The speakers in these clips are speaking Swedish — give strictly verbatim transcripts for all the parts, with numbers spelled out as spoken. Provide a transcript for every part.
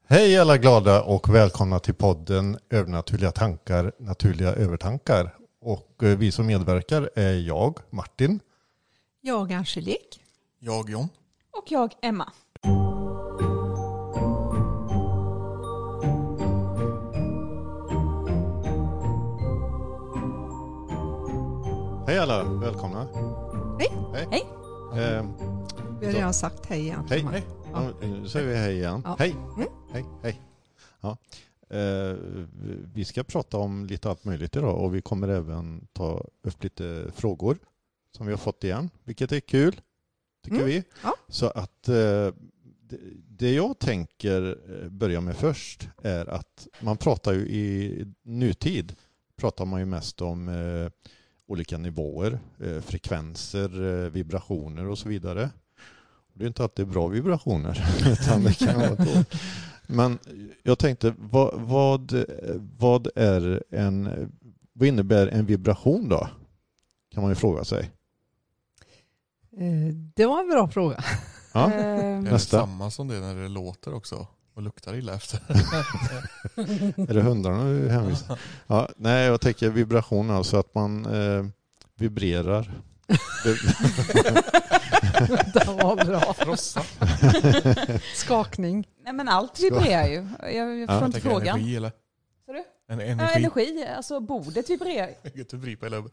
Hej alla glada och välkomna till podden Övernaturliga tankar, naturliga övertankar. Och vi som medverkar är jag, Martin. Jag, Angelique. Jag, John. Och jag, Emma. Hej alla, välkomna. Hej. Hej. Hej. Eh, Vi har redan sagt hej egentligen. hej. Ja. Ja, nu säger vi hej igen. Ja. Hej. Mm. Hej. Hej. Ja. Eh, vi ska prata om lite allt möjligt idag och vi kommer även ta upp lite frågor som vi har fått igen, vilket är kul, tycker Mm. vi. Ja. Så att eh, det, det jag tänker börja med först är att man pratar ju i nutid pratar man ju mest om eh, olika nivåer, eh, frekvenser, eh, vibrationer och så vidare. Det är inte alltid bra vibrationer utan det kan vara dåligt. Men jag tänkte, vad, vad, vad är en, vad innebär en vibration då? Kan man ju fråga sig. Eh, Det var en bra fråga. Ja. Eh, Är det Nästa. samma som det när det låter också? Och luktar illa efter? Är det hundarna du hänvisar? Ja, nej, jag tänker vibration, alltså att man eh, vibrerar. Det var bra. Frossa? Skakning. Nej, men allt vibrerar ju. Jag, jag Ja, förstår Jag inte tänker frågan. energi eller? Sa du? En Ja, energi. energi. Alltså bordet vibrerar. Inget att vripa eller...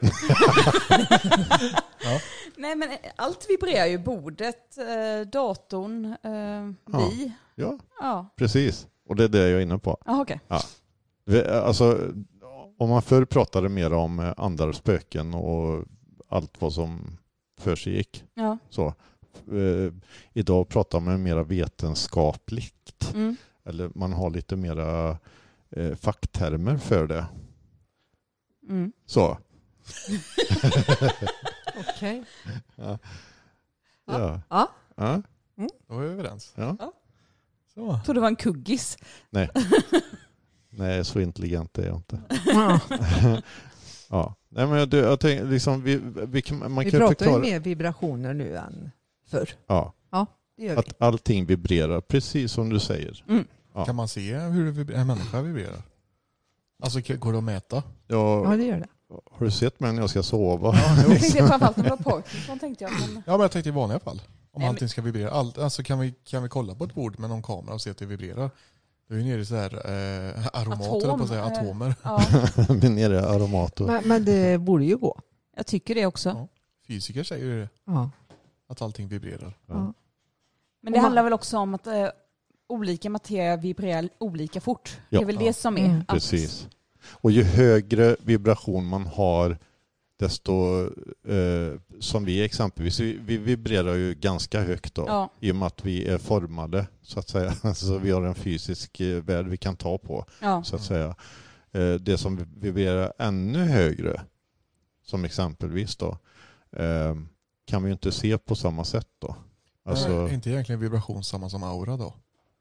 Nej, men allt vibrerar ju. Bordet, eh, datorn, eh, Ja. vi. Ja, Ja, precis. Och det är det jag är inne på. ah, okej. Vi- Alltså, om man förr pratade mer om eh, andar och spöken och allt vad som för sig gick. Ja. Så, eh, idag pratar man mer vetenskapligt. Mm. Eller man har lite mera eh, facktermer för det. Mm. Så. Okej. Ja. Ja. Ja. Ja. Ja. Då är vi överens. Ja. Så. Jag trodde det var en kuggis. Nej, så intelligent är jag inte. Ja. Ja. Nej, men jag, jag tänker liksom vi, vi kan, man Vi kan pratar förklara ju mer vibrationer nu än förr. ja, Det gör vi. att allting vibrerar precis som du säger. Mm. Ja. Kan man se hur det vibrerar, en människa vibrerar? Alltså går det att mäta? Jag, Ja, det gör det. har du sett mig när jag ska sova? Jag tänkte framförallt om det var Parkinson, tänkte jag. Men... Ja, men jag tänkte i vanliga fall. Om Nej, men- allting ska vibrera. Allt, alltså kan vi, kan vi kolla på ett bord med någon kamera och se att det vibrerar? Det är ju nere i så här eh, aromat, Atom, eller på att säga, eh. atomer. Ja, Vi är nere i aromat och Men, men det borde ju gå. jag tycker det också. Ja. Fysiker säger ju det, Ja. att allting vibrerar. Ja. Men det handlar väl också om att eh, olika materia vibrerar olika fort. Ja. Det är väl Ja. det som är. Mm. att- precis. Och ju högre vibration man har, desto eh, som vi exempelvis, vi, vi vibrerar ju ganska högt då, Ja. i och med att vi är formade så att säga. Alltså vi har en fysisk eh, värld vi kan ta på Ja. så att säga. Eh, det som vibrerar ännu högre, som exempelvis då, eh, kan vi ju inte se på samma sätt då. Alltså, Är inte egentligen vibration samma som aura då?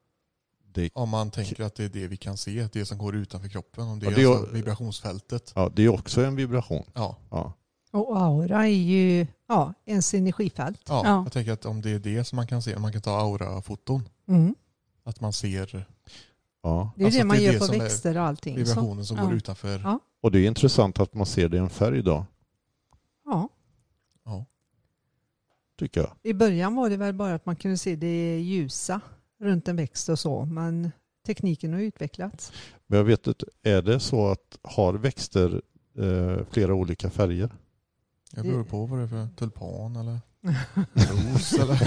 det, Om man tänker att det är det vi kan se, det som går utanför kroppen. Om det Ja, är det är- alltså vibrationsfältet. ja, det är också en vibration. Ja. Ja. Och aura är ju ja, ens energifält. Ja, Ja. jag tänker att om det är det som man kan se, om man kan ta aura-foton, Mm. att man ser Ja. Det är ju Alltså, det man det är gör det på som är växter och allting. Så, vibrationen som Ja. går utanför. Ja. Och det är intressant att man ser det i en färg då, ja. Ja. tycker jag. I början var det väl bara att man kunde se det ljusa runt en växt och så. Men tekniken har utvecklats. Men jag vet inte, är det så att har växter eh, flera olika färger? Jag beror på vad det är för tulpan eller ros eller...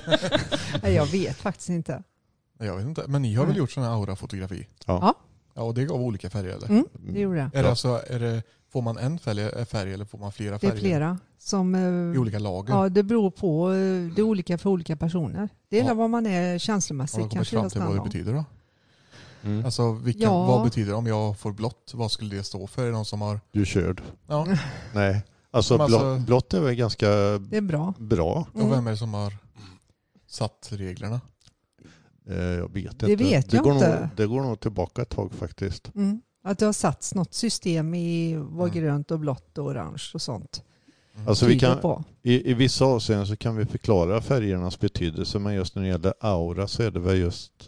Nej, jag vet faktiskt inte. Jag vet inte, men ni har väl Nej. gjort sån här aura-fotografi? Ja. Ja. Ja, och det gav olika färger eller? Mm, det gjorde det. Är det Ja. alltså, är det, får man en färg, färg eller får man flera Det färger? är flera som... eh, I olika lager? Ja, det beror på. eh, Det är olika för olika personer. Det är Ja. vad man är Har de känslomässigt. kommit Kanske fram det till vad det stannar. betyder då? Mm. Alltså vilka, Ja. vad betyder det om jag får blått? Vad skulle det stå för? Är det någon som har... Du är körd. Ja, Nej, alltså, Men blå, alltså- blått är väl ganska Det är bra. bra. och Mm. vem är det som har satt reglerna? Eh, jag vet Det inte. vet det jag går inte. Nog, det går nog tillbaka ett tag faktiskt. Mm. Att det har satts något system i vad Mm. grönt och blått och orange och sånt. Mm. Alltså vi Tyder kan, på. i, I vissa avseenden så kan vi förklara färgernas betydelse, men just när det gäller aura så är det väl just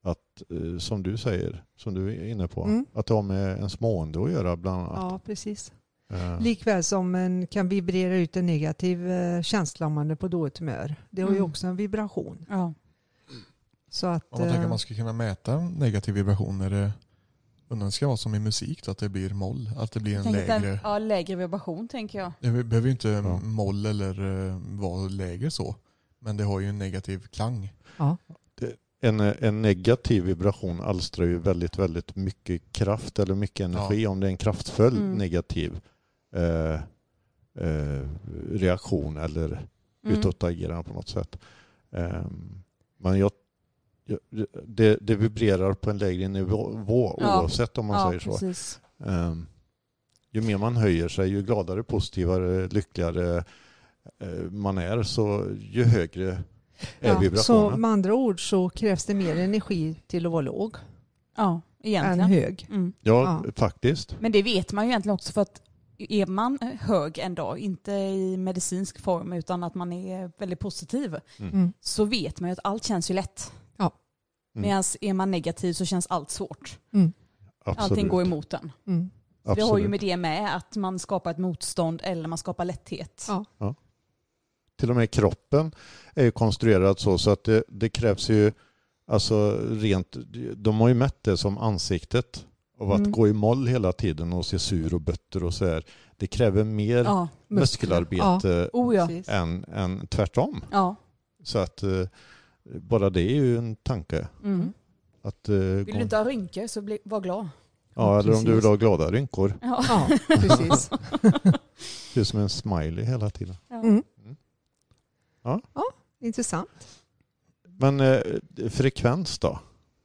att eh, som du säger, som du är inne på, Mm. att det har med ens mående att göra bland annat. Ja, precis. Eh, Likväl som en kan vibrera ut en negativ eh, känsla om man är på dåligt humör. Det har ju Mm. också en vibration. Ja. Så att, Om man tänker eh, att man ska kunna mäta negativ vibration, är det, undrar om det ska vara som i musik då, att det blir moll, att det blir en Tänk att lägre. den- Ja, lägre vibration tänker jag. Det behöver ju inte Ja. moll eller eh, vara lägre så. Men det har ju en negativ klang. en, en negativ vibration alstrar ju väldigt, väldigt mycket kraft eller mycket energi om det är en kraftfull Mm. negativ eh, eh, reaktion eller Mm. utåtagerande på något sätt. Um, men jag, jag, det, det vibrerar på en lägre nivå Ja. oavsett om man Ja, säger så. precis. Um, ju mer man höjer sig, ju gladare, positivare, lyckligare eh, man är, så ju högre är ja, så vibrationen. med andra ord så krävs det mer energi till att vara låg Ja, än egentligen. hög. Mm. Ja, Ja. faktiskt. Men det vet man ju egentligen också, för att är man hög en dag, inte i medicinsk form utan att man är väldigt positiv, Mm. Mm. så vet man ju att allt känns ju lätt. Ja. Mm. Medan är man negativ så känns allt svårt. Mm. Absolut. Allting går emot den. Mm. Så det har ju Absolut. med det med att man skapar ett motstånd eller man skapar lätthet. Ja. Till och med kroppen är ju konstruerad så, så att det, det krävs ju alltså rent, de har ju mätt det som ansiktet av att Mm. gå i moll hela tiden och se sur och bötter och så här. Det kräver mer Ja. muskelarbete Oh ja. Precis. än, än tvärtom. Ja. Så att eh, bara det är ju en tanke. Mm. Att, eh, Vill gå, du inte ha rynkor så bli, var glad. ja, eller om du vill precis. ha glada rynkor. Ja. Ja, precis. Det är som en smiley hela tiden. Ja. Mm. Ja. Ja, intressant. Men eh, frekvens då?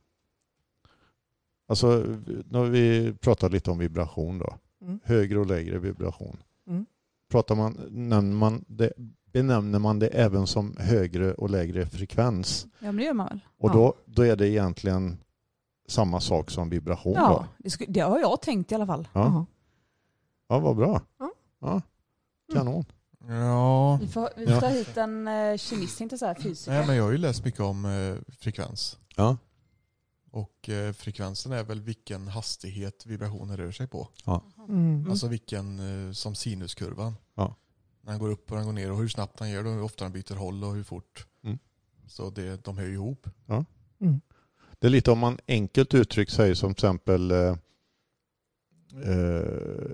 Alltså, när vi pratar lite om vibration då. Mm. Högre och lägre vibration. Mm. Pratar man, nämner man det, benämner man det även som högre och lägre frekvens. Ja, men det gör man väl. Och Ja. då, då är det egentligen samma sak som vibration Ja, då. det, sku, det har jag tänkt i alla fall. Ja, Jaha. ja vad bra. Ja. Ja, kanon. Ja, Vi får, vi Ja. får ta hit en uh, kemist, inte så här fysiker. nej, men jag har ju läst mycket om eh, frekvens. Ja. Och eh, frekvensen är väl vilken hastighet vibrationen rör sig på. Mm. Alltså vilken, eh, som sinuskurvan. Ja. När den går upp och den går ner och hur snabbt den gör det och hur ofta den byter håll och hur fort. Mm. Så det, de hör ju ihop. Mm. Det är lite om man enkelt uttryckt säger som till exempel eh, eh,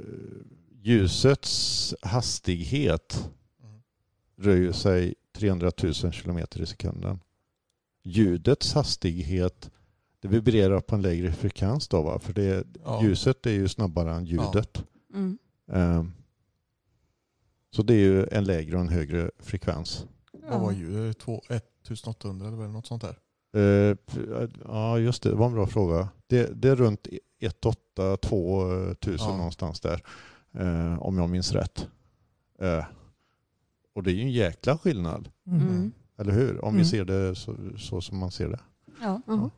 ljusets hastighet Mm. rör sig trehundratusen kilometer i sekunden. Ljudets hastighet, det vibrerar på en lägre frekvens då, va? För det, Ja. ljuset är ju snabbare än ljudet. Mm. Eh, så det är ju en lägre och en högre frekvens. Vad var ljudet? ettusenåttahundra eller något sånt där? Eh, ja, just det. Det var en bra fråga. Det, det är runt ett åtta två tusen Ja. någonstans där. Eh, om jag minns rätt. Eh, och det är ju en jäkla skillnad. Mm. Mm. Eller hur? Om Mm. vi ser det så, så som man ser det. Ja. Ja.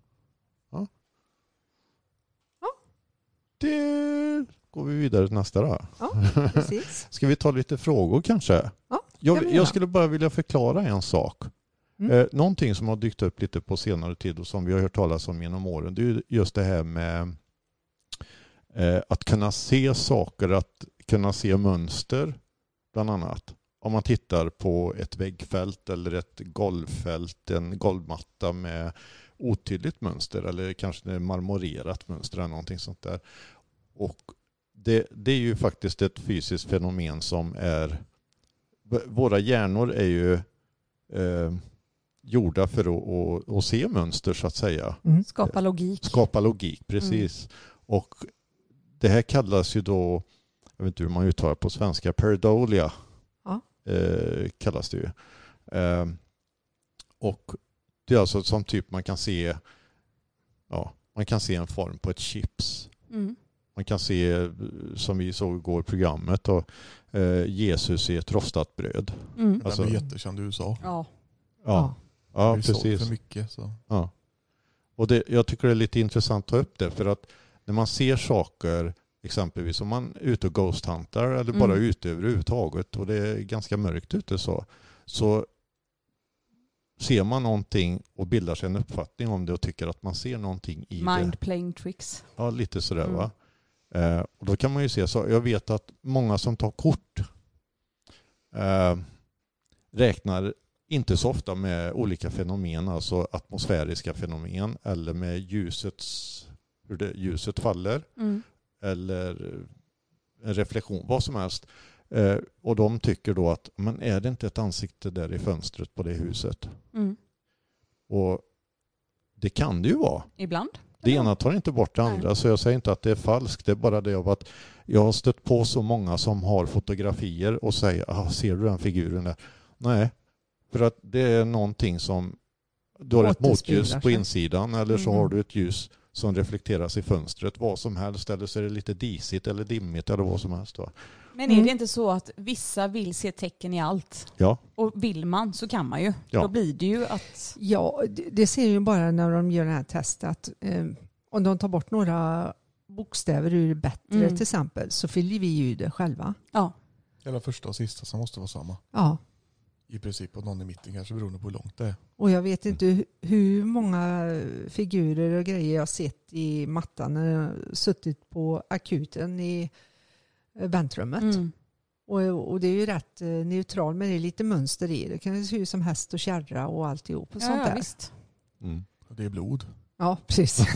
Det går vi vidare till nästa då. Ja, precis. Ska vi ta lite frågor kanske? Ja, kan jag, vi göra. jag skulle bara vilja förklara en sak. Mm. Eh, någonting som har dykt upp lite på senare tid och som vi har hört talas om genom åren, det är ju just det här med eh, att kunna se saker, att kunna se mönster bland annat. Om man tittar på ett väggfält eller ett golvfält, en golvmatta med otydligt mönster eller kanske ett marmorerat mönster eller någonting sånt där. Och det, det är ju faktiskt ett fysiskt fenomen som är, våra hjärnor är ju eh, gjorda för att, att, att se mönster så att säga. Mm. Skapa logik. Skapa logik, precis. Och det här kallas ju då, jag vet inte hur man uttalar på svenska, pareidolia Ja. eh, kallas det ju. Eh, och det är alltså som typ man kan se, ja, man kan se en form på ett chips. Mm. Man kan se, som vi såg igår i programmet, då, eh, Jesus i ett rostat bröd. Mm. Alltså- Den blir jättekänd i U S A. Ja. Ja, Det ja är ju sålt precis. för mycket. Så. Ja. Och det, jag tycker det är lite intressant att ta upp det, för att när man ser saker, exempelvis om man är ute och ghost-huntar eller bara Mm. ute överhuvudtaget och det är ganska mörkt ute så, så ser man någonting och bildar sig en uppfattning om det och tycker att man ser någonting i Mind det. playing tricks. Ja, lite sådär Mm. va. Eh, och då kan man ju se så. Jag vet att många som tar kort eh, räknar inte så ofta med olika fenomen, alltså atmosfäriska fenomen eller med ljusets, hur det, ljuset faller Mm. eller en reflektion, vad som helst. Eh, och de tycker då att, men är det inte ett ansikte där i fönstret på det huset? Mm. Och det kan det ju vara. Ibland. Det ena tar inte bort det andra, Nej. så jag säger inte att det är falskt. Det är bara det av att jag har stött på så många som har fotografier och säger, ah, ser du den figuren där? Nej, för att det är någonting som, du har ett Återspeglar motljus på sig. insidan eller så Mm. har du ett ljus som reflekteras i fönstret, vad som helst, eller så är det lite disigt eller dimmigt eller vad som helst. Va? Men är Mm. det inte så att vissa vill se tecken i allt? Ja. Och vill man så kan man ju. Ja. Då blir det ju att... Ja, det, det ser ju bara när de gör det här testet att eh, om de tar bort några bokstäver ur bättre Mm. till exempel så fyller vi ju det själva. Ja. Eller första och sista som måste vara samma. Ja, I princip, och någon i mitten kanske beroende på hur långt det är. och jag vet inte hu- hur många figurer och grejer jag har sett i mattan när jag har suttit på akuten i eh, väntrummet. Mm. Och, och det är ju rätt eh, neutral, men det är lite mönster i. Det kan se ut som häst och kärra och alltihop och Ja, sånt ja, där. visst. Mm. Och det är blod. Ja, precis.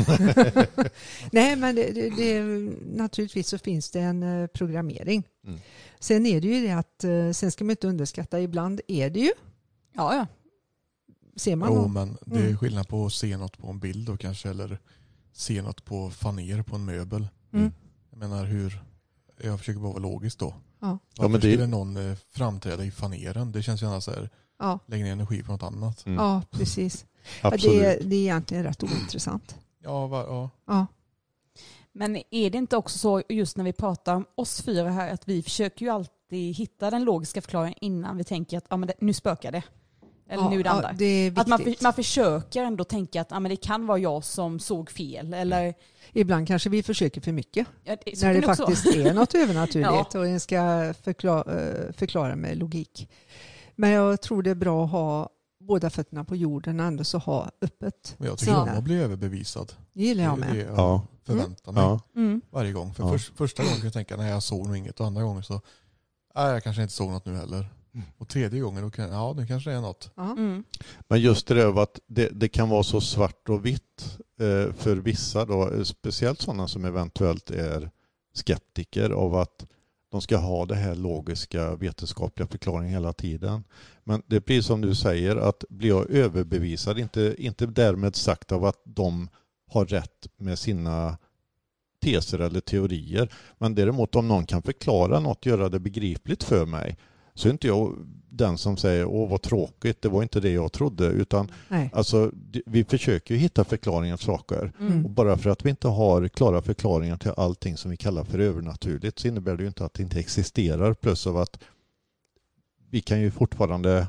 Nej, men det, det, det, naturligtvis så finns det en eh, programmering. Mm. Sen är det ju det att, eh, sen ska man inte underskatta, ibland är det ju, Ja, ja. ser man Jo, någon- men det är Mm. skillnad på att se något på en bild då kanske, eller se något på faner på en möbel. Mm. Jag menar hur, jag försöker bara vara logisk då. Ja. Varför Ja, men det- skulle någon eh, framträda i faneren? Det känns gärna så här, Ja, lägg ner energi på något annat. Mm. ja, precis. Ja, Absolut. det, är, det är egentligen rätt ointressant. Ja, va, ja. Ja. Men är det inte också så just när vi pratar om oss fyra här att vi försöker ju alltid hitta den logiska förklaringen innan vi tänker att ah, men det, nu spökar det. Eller ja, nu är det andra. ja, det är Att man, för, viktigt. man försöker ändå tänka att ah, men det kan vara jag som såg fel. Eller, Ibland kanske vi försöker för mycket. ja, det, så När kan det också. faktiskt är något övernaturligt Ja. och en ska förklara, eh, förklara med logik. Men jag tror det är bra att ha båda fötterna på jorden och ändå så ha öppet. Men jag tycker Ja. om att bli överbevisad. Det gillar jag Det är med. det jag Ja. förväntar mig Ja. Mm. varje gång. För Ja. först, första gången kan jag tänka, nej jag såg nog inget. Och andra gången så, nej jag kanske inte såg något nu heller. Mm. Och tredje gången, då kan, ja nu kanske det är något. Ja. Mm. Men just det där av att det, det kan vara så svart och vitt eh, för vissa då, speciellt sådana som eventuellt är skeptiker av att de ska ha det här logiska vetenskapliga förklaringen hela tiden. Men det blir som du säger, att blir jag överbevisad, inte, inte därmed sagt av att de har rätt med sina teser eller teorier, men däremot om någon kan förklara något, göra det begripligt för mig, så är inte jag den som säger åh vad tråkigt, det var inte det jag trodde, utan Nej. alltså, d- vi försöker ju hitta förklaringar till saker. Mm. Och bara för att vi inte har klara förklaringar till allting som vi kallar för övernaturligt så innebär det ju inte att det inte existerar, plus av att vi kan ju fortfarande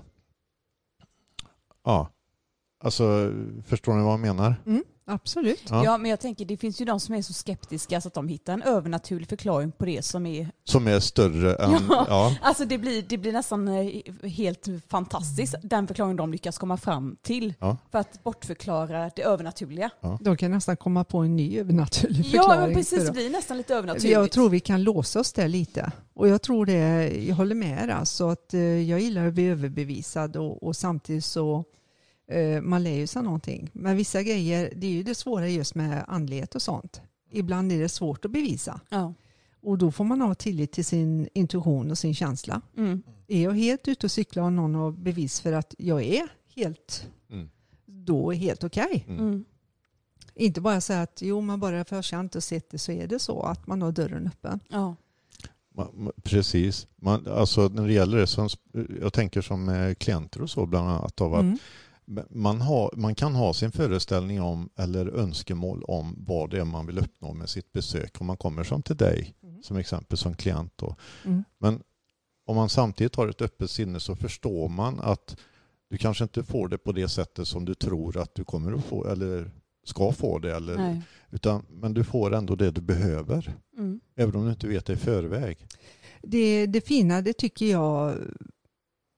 ja, alltså förstår ni vad jag menar? Mm, absolut. Ja. Ja, men jag tänker det finns ju de som är så skeptiska så att de hittar en övernaturlig förklaring på det som är... Som är större än... Ja. Ja. Alltså det blir, det blir nästan eh, helt fantastiskt, den förklaring de lyckas komma fram till. Ja. För att bortförklara det övernaturliga. De kan nästan komma på en ny övernaturlig Ja, förklaring. men precis. för Det det. blir nästan lite övernaturligt. Jag tror vi kan låsa oss där lite. Och jag tror det, jag håller med er alltså att eh, jag gillar att bli överbevisad och, och samtidigt så eh, man lär ju sig någonting. Men vissa grejer, det är ju det svåra just med andlighet och sånt. Ibland är det svårt att bevisa. Ja. Och då får man ha tillit till sin intuition och sin känsla. Mm. Är jag helt ute och cyklar och någon har bevis för att jag är helt, Mm. då är helt okej. Mm. Mm. Inte bara säga att jo, man bara för att jag inte sett det så är det så att man har dörren öppen. Ja. Ma- ma- Precis. Man, alltså när det gäller det, som, jag tänker som eh, klienter och så bland annat, av att Mm. man, har, man kan ha sin föreställning om eller önskemål om vad det är man vill uppnå med sitt besök om man kommer som till dig Mm. som exempel som klient då. Mm. Men om man samtidigt har ett öppet sinne så förstår man att du kanske inte får det på det sättet som du tror att du kommer att få eller ska få det, eller, Nej. utan, men du får ändå det du behöver Mm. även om du inte vet det i förväg. Det, det fina, det tycker jag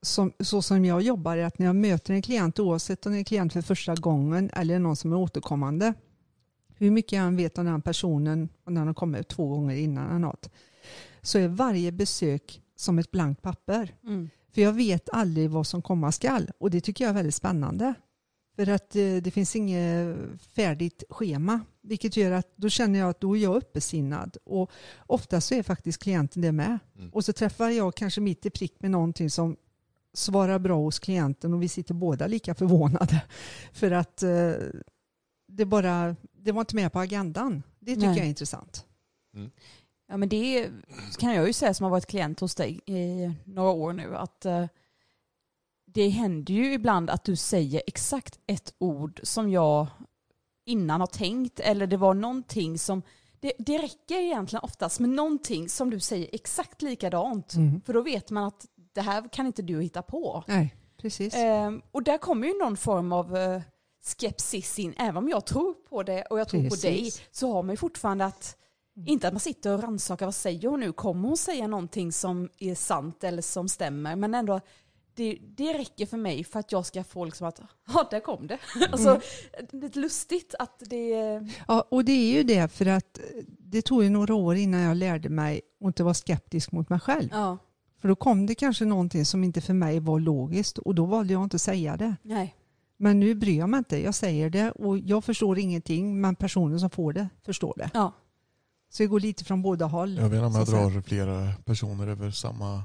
som, så som jag jobbar är att när jag möter en klient, oavsett om det är en klient för första gången eller någon som är återkommande, hur mycket jag än vet om den personen och när de kommer två gånger innan eller något, så är varje besök som ett blankt papper. Mm. För jag vet aldrig vad som komma skall. Och det tycker jag är väldigt spännande. För att eh, det finns inget färdigt schema. Vilket gör att då känner jag att då är jag uppesinnad. Och ofta så är faktiskt klienten det med. Mm. Och så träffar jag kanske mitt i prick med någonting som svarar bra hos klienten. Och vi sitter båda lika förvånade. För att eh, det bara, det var inte med på agendan. Det tycker Nej. jag är intressant. Mm. Ja, men det kan jag ju säga som har varit klient hos dig i några år nu, att uh, det händer ju ibland att du säger exakt ett ord som jag innan har tänkt, eller det var någonting som, det, det räcker egentligen oftast med någonting som du säger exakt likadant, Mm. för då vet man att det här kan inte du hitta på. Nej, precis. Uh, och där kommer ju någon form av uh, skepsis in, även om jag tror på det och jag tror Precis. på dig, så har man ju fortfarande att inte att man sitter och rannsakar, vad säger hon nu? Kommer hon säga någonting som är sant eller som stämmer? Men ändå, det, det räcker för mig för att jag ska få liksom att, ja, där kom det. Mm. Alltså, det är lustigt att det... Ja, och det är ju det, för att det tog ju några år innan jag lärde mig att inte vara skeptisk mot mig själv. Ja. För då kom det kanske någonting som inte för mig var logiskt och då valde jag inte att säga det. Nej. Men nu bryr jag mig inte, jag säger det och jag förstår ingenting, men personen som får det förstår det. Ja. Så det går lite från båda håll. Jag vet inte om jag så att säga. drar flera personer över samma...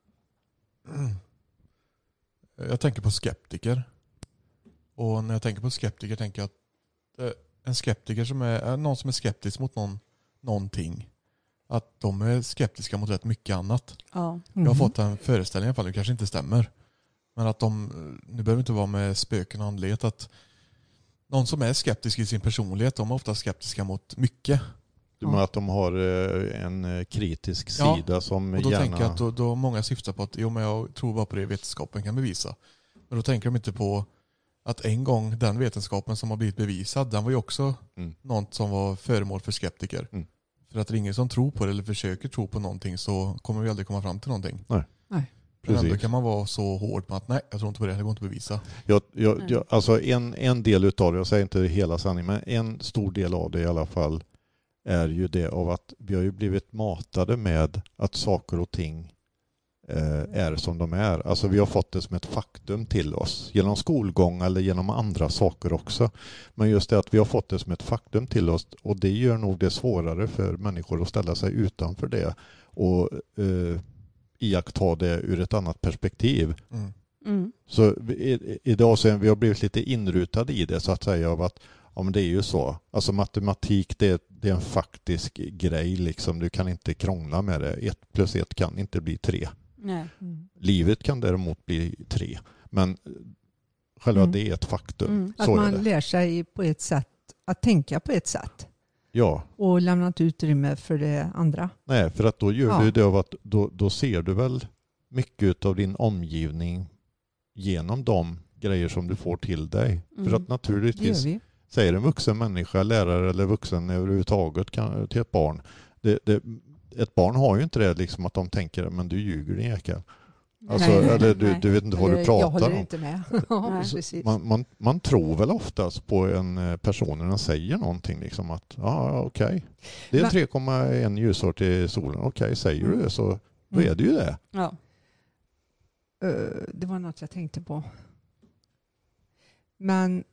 Jag tänker på skeptiker. Och när jag tänker på skeptiker tänker jag att eh, en skeptiker som är, någon som är skeptisk mot någon, någonting, att de är skeptiska mot rätt mycket annat. Ja. Mhm. Jag har fått en föreställning i alla fall, det kanske inte stämmer. Men att de, nu behöver inte vara med spöken och andlighet, att någon som är skeptisk i sin personlighet, de är ofta skeptiska mot mycket. Du menar att de har eh, en eh, kritisk Ja, sida som Och då gärna... tänker jag att då, då många syftar på att jo, men jag tror bara på det vetenskapen kan bevisa. Men då tänker de inte på att en gång den vetenskapen som har blivit bevisad, den var ju också Mm. något som var föremål för skeptiker. Mm. För att det är ingen som tror på det eller försöker tro på någonting, så kommer vi aldrig komma fram till någonting. Nej. Nej. Men ändå Precis. kan man vara så hård på att nej, jag tror inte på det, det går inte att bevisa. Jag, jag, Nej. jag, alltså en, en del utav det, jag säger inte hela sanningen, men en stor del av det i alla fall är ju det av att vi har ju blivit matade med att saker och ting eh, är som de är. Alltså vi har fått det som ett faktum till oss genom skolgång eller genom andra saker också. Men just det att vi har fått det som ett faktum till oss, och det gör nog det svårare för människor att ställa sig utanför det och eh, iaktta det ur ett annat perspektiv. Mm. Mm. Så i- idag så vi har blivit lite inrutade i det så att säga, av att ja, men det är ju så. Alltså matematik, det, det är en faktisk grej liksom. Du kan inte krångla med det. Ett plus ett kan inte bli tre. Nej. Mm. Livet kan däremot bli tre. Men själva Mm. det är ett faktum. Mm. Att Så är man det. lär sig på ett sätt att tänka på ett sätt Ja, och lämna ett utrymme för det andra. nej, för att då gör Ja. du det av att då, då ser du väl mycket av din omgivning genom de grejer som du får till dig. Mm. För att Det naturligtvis gör vi. säger en vuxen människa, lärare eller vuxen överhuvudtaget kan, till ett barn. Det, det, ett barn har ju inte det liksom att de tänker men du ljuger din jäkel. Alltså, Nej. eller du, Nej. du vet inte vad Eller, du pratar jag håller om. inte med. Ja, Nej. precis. Man, man, man tror väl oftast på en eh, person när den säger någonting liksom att ja ah, okej. Okay. Det är Men- tre komma en ljusår till solen. Okej, okay, säger du det så då Mm. är det ju det. Ja. Eh, Det var något jag tänkte på. Men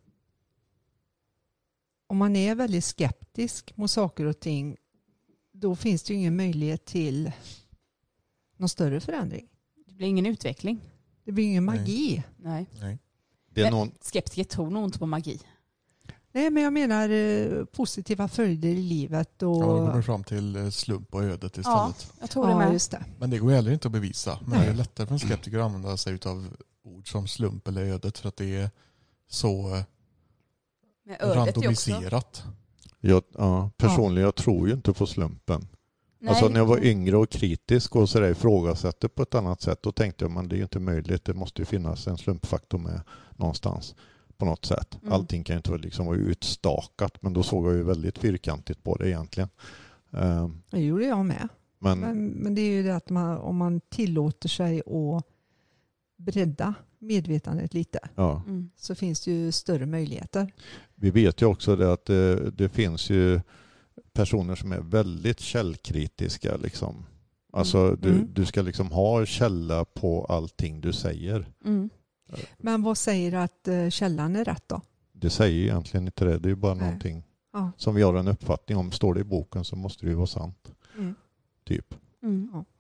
om man är väldigt skeptisk mot saker och ting, då finns det ju ingen möjlighet till någon större förändring. Det blir ingen utveckling. Det blir ingen Nej. magi. Nej. Nej. Det är Men- någon, Skeptiker tror nog inte på magi. Nej, men jag menar eh, positiva följder i livet. Och, Ja, då kommer vi fram till eh, slump och ödet Ja, istället. jag tror det ja, med. just det. Men det går heller inte att bevisa. Men det är lättare för en skeptiker att använda sig av ord som slump eller ödet för att det är så eh, Med ödet är också. randomiserat. jag, ja, personligen jag tror ju inte på slumpen. Nej. Alltså när jag var yngre och kritisk och så där ifrågasätter på ett annat sätt, då tänkte jag man det är ju inte möjligt, det måste ju finnas en slumpfaktor med någonstans på något sätt. Mm. Allting kan ju inte liksom vara utstakat, men då såg jag ju väldigt fyrkantigt på det egentligen. Um, Det gjorde jag med. men Men, men det är ju det att man, om man tillåter sig att bredda medvetandet lite Ja. Mm. så finns det ju större möjligheter. Vi vet ju också det att det, det finns ju personer som är väldigt källkritiska. Liksom. Alltså du, Mm. du ska liksom ha källa på allting du säger. Mm. Men vad säger att eh, källan är rätt då? Det säger ju egentligen inte det. Det är ju bara Nej. någonting Ja. som vi har en uppfattning om. Står det i boken så måste det ju vara sant. Mm. Typ. Mm. Ja.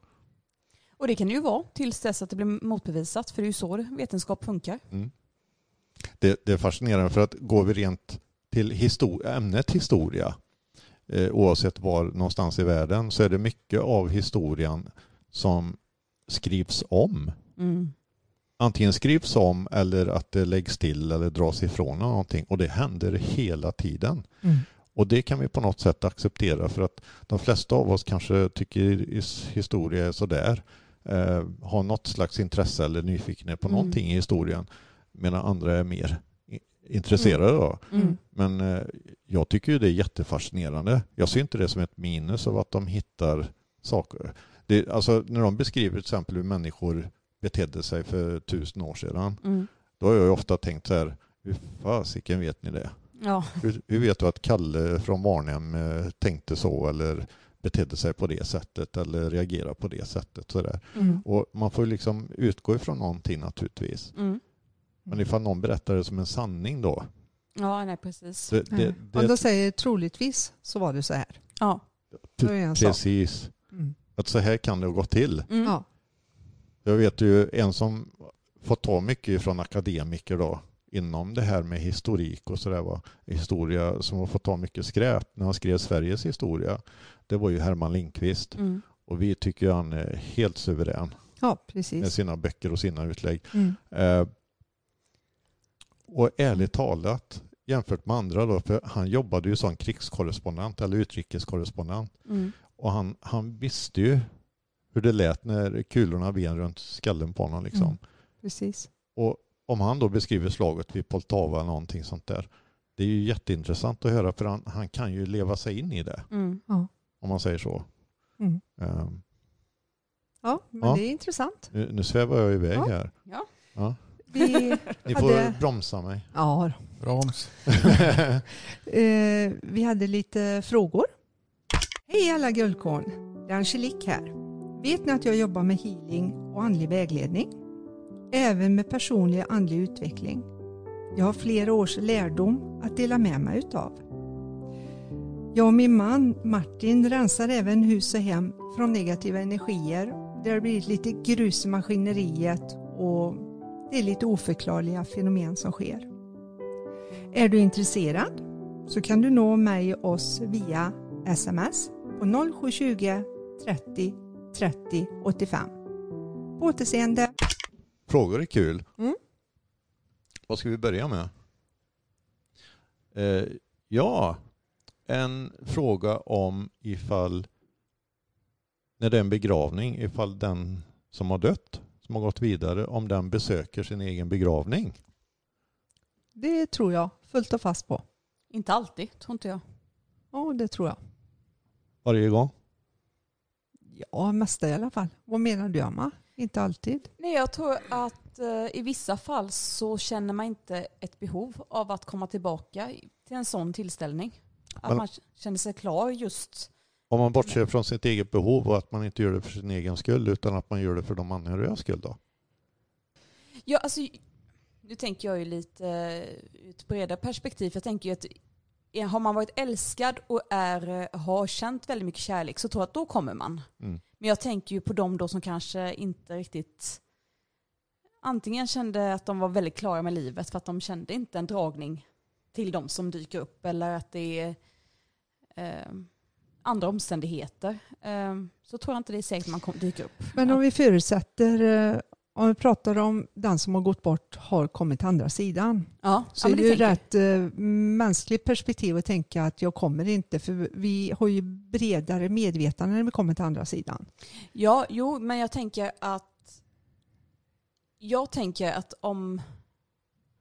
Och det kan det ju vara tills dess att det blir motbevisat, för det är ju så vetenskap funkar. Mm. Det, det är fascinerande för att går vi rent till histor- ämnet historia eh, oavsett var någonstans i världen så är det mycket av historien som skrivs om. Mm. Antingen skrivs om eller att det läggs till eller dras ifrån någonting. Och det händer hela tiden. Mm. Och det kan vi på något sätt acceptera för att de flesta av oss kanske tycker historia är sådär. Eh, har något slags intresse eller nyfikenhet på Mm. någonting i historien. Medan andra är mer intresserade då. Mm. Men eh, jag tycker ju det är jättefascinerande. Jag ser inte det som ett minus av att de hittar saker. Det, alltså när de beskriver till exempel hur människor betedde sig för tusen år sedan. Mm. Då har jag ju ofta tänkt så här, hur fasiken vet ni det? Ja. Hur, hur vet du att Kalle från Varnhem eh, tänkte så eller betedde sig på det sättet eller reagerade på det sättet? Så där. Mm. Och man får ju liksom utgå ifrån någonting naturligtvis. Mm. Men ifall någon berättar det som en sanning då. Ja, nej precis. Det, det, Ja, det, då säger troligtvis så var det så här. Ja. Då är en sak. precis. Mm. Att så här kan det ha gått till. Mm. Ja. Jag vet ju en som får ta mycket från akademiker då inom det här med historik och sådär va. Historia som har fått ta mycket skräp när han skrev Sveriges historia. Det var ju Herman Lindqvist. Mm. Och vi tycker ju han är helt suverän ja, med precis. sina böcker och sina utlägg. Mm. Eh, och ärligt talat jämfört med andra då, för han jobbade ju som krigskorrespondent eller utrikeskorrespondent. Mm. Och han, han visste ju hur det lät när kulorna ven runt skallen på honom liksom. Mm. Precis. Och om han då beskriver slaget vid Poltava eller någonting sånt där. Det är ju jätteintressant att höra för han, han kan ju leva sig in i det. Mm. Ja. Om man säger så. Mm. Um, Ja, men Ja. det är intressant. nu, nu svävar jag iväg Ja. här. Ja. Ja. Vi, Ni Hade- får bromsa mig. ja, Broms. eh, vi hade lite frågor. Hej alla guldkorn. Det är Angelique här. Vet ni att jag jobbar med healing och andlig vägledning? Även med personlig andlig utveckling. Jag har flera års lärdom att dela med mig utav. Jag och min man Martin rensar även hus och hem från negativa energier. Det har blivit lite grus i maskineriet och det är lite oförklarliga fenomen som sker. Är du intresserad så kan du nå mig och oss via sms på noll sju tjugo trettio trettio åttiofem. På återseende. Frågor är kul. Mm. Vad ska vi börja med? Eh, ja, en fråga om ifall när det är en begravning, ifall den som har dött, som har gått vidare, om den besöker sin egen begravning. Det tror jag fullt och fast på. Inte alltid, tror inte jag. Ja, det tror jag. Varje gång. Ja, mesta i alla fall. Vad menar du, Amma? Inte alltid. Nej, jag tror att eh, i vissa fall så känner man inte ett behov av att komma tillbaka till en sån tillställning. Att Men- man känner sig klar just. Om man bortser från sitt eget behov och att man inte gör det för sin egen skull utan att man gör det för de anhörigas skull då. Ja, alltså, nu tänker jag ju lite eh, ur ett bredare perspektiv. Jag tänker ju att eh, har man varit älskad och är, eh, har känt väldigt mycket kärlek så tror jag att då kommer man. Mm. Men jag tänker ju på dem då som kanske inte riktigt antingen kände att de var väldigt klara med livet för att de kände inte en dragning till dem som dyker upp eller att det är eh, andra omständigheter. Eh, så tror jag inte det är säkert att man kom, dyker upp. Men om vi förutsätter, eh, om vi pratar om den som har gått bort har kommit till andra sidan. Ja, Så ja, är men det ju tänker jag. rätt eh, mänskligt perspektiv att tänka att jag kommer inte, för vi har ju bredare medvetande när vi kommer till andra sidan. Ja, jo, men jag tänker att jag tänker att om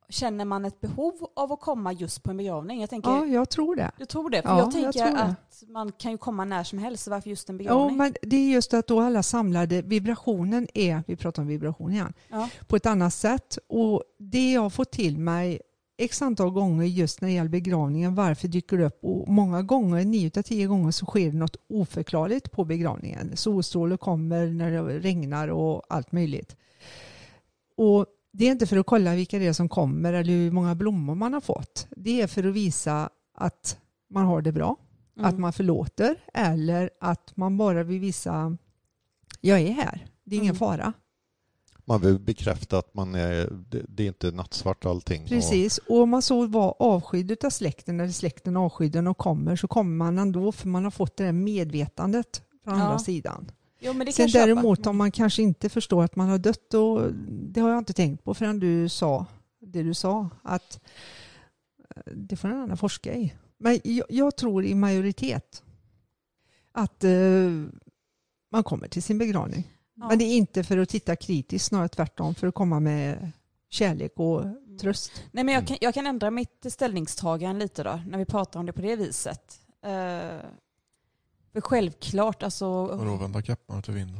känner man ett behov av att komma just på en begravning? Jag tänker, Ja, jag tror det. du tror det? För Ja, jag jag tänker tror det. att man kan ju komma när som helst, så varför just en Ja, begravning? men det är just att då alla samlade, vibrationen är, vi pratar om vibration igen, Ja. på ett annat sätt. Och det jag har fått till mig x antal gånger just när det gäller begravningen, varför dyker det upp? Och många gånger, nio av tio gånger, så sker det något oförklarligt på begravningen. Solstrålar kommer när det regnar och allt möjligt. Och det är inte för att kolla vilka det är som kommer eller hur många blommor man har fått. Det är för att visa att man har det bra, Mm. att man förlåter eller att man bara vill visa jag är här, det är ingen Mm. fara. Man vill bekräfta att man är, det, det är inte nattsvart allting. Precis, och om man så var avskydd av släkten eller släkten avskydd den och kommer, så kommer man ändå för man har fått det här medvetandet från Ja. andra sidan. Jo, men det kan Sen jag köpa. däremot om man kanske inte förstår att man har dött, och det har jag inte tänkt på förrän du sa det du sa, att det får en annan forska i. Men jag, jag tror i majoritet att eh, man kommer till sin begravning. Ja. Men det är inte för att titta kritiskt, snarare tvärtom för att komma med kärlek och tröst. Nej, men jag kan, jag kan ändra mitt ställningstagande lite då, när vi pratar om det på det viset. Uh, för självklart, alltså... Vadå, vända kapparna till vinden?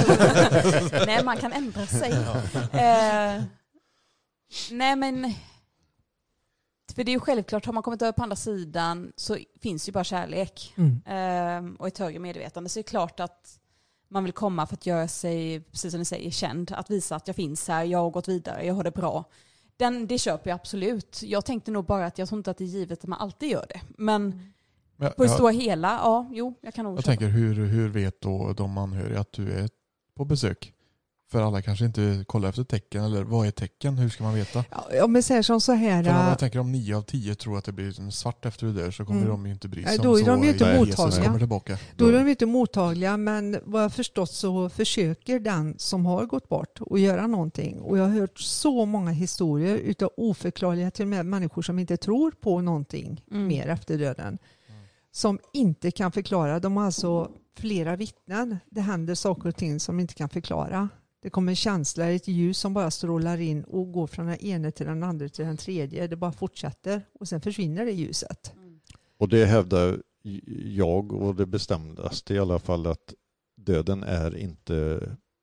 Nej, man kan ändra sig. Uh, nej, men... För det är ju självklart, har man kommit över på andra sidan så finns ju bara kärlek. Mm. Uh, och ett högre medvetande. Så det är klart att man vill komma för att göra sig, precis som ni säger, känd. Att visa att jag finns här, jag har gått vidare, jag har det bra. Den, det köper jag absolut. Jag tänkte nog bara att jag tror inte att det är givet att man alltid gör det. Men Men på det jag, stora hela, ja, jo, jag kan nog jag köpa. tänker, hur, hur vet då de anhöriga att du är på besök? För alla kanske inte kollar efter tecken, eller vad är tecken? Hur ska man veta? Ja, om vi säger som så här... För om jag tänker om nio av tio tror att det blir svart efter du dör, så kommer Mm. de ju inte bry sig Nej, om då är så de ju inte Jesus mottagliga. kommer tillbaka. Då är de inte mottagliga, men vad jag förstått så försöker den som har gått bort att göra någonting. Och jag har hört så många historier utav oförklarliga, till och med människor som inte tror på någonting Mm. mer efter döden. Som inte kan förklara. De har alltså flera vittnen. Det händer saker och ting som inte kan förklara. Det kommer en känsla, ett ljus som bara strålar in och går från den ena till den andra till den tredje. Det bara fortsätter och sen försvinner det ljuset. Och det hävdar jag, och det bestämdaste i alla fall, att döden är inte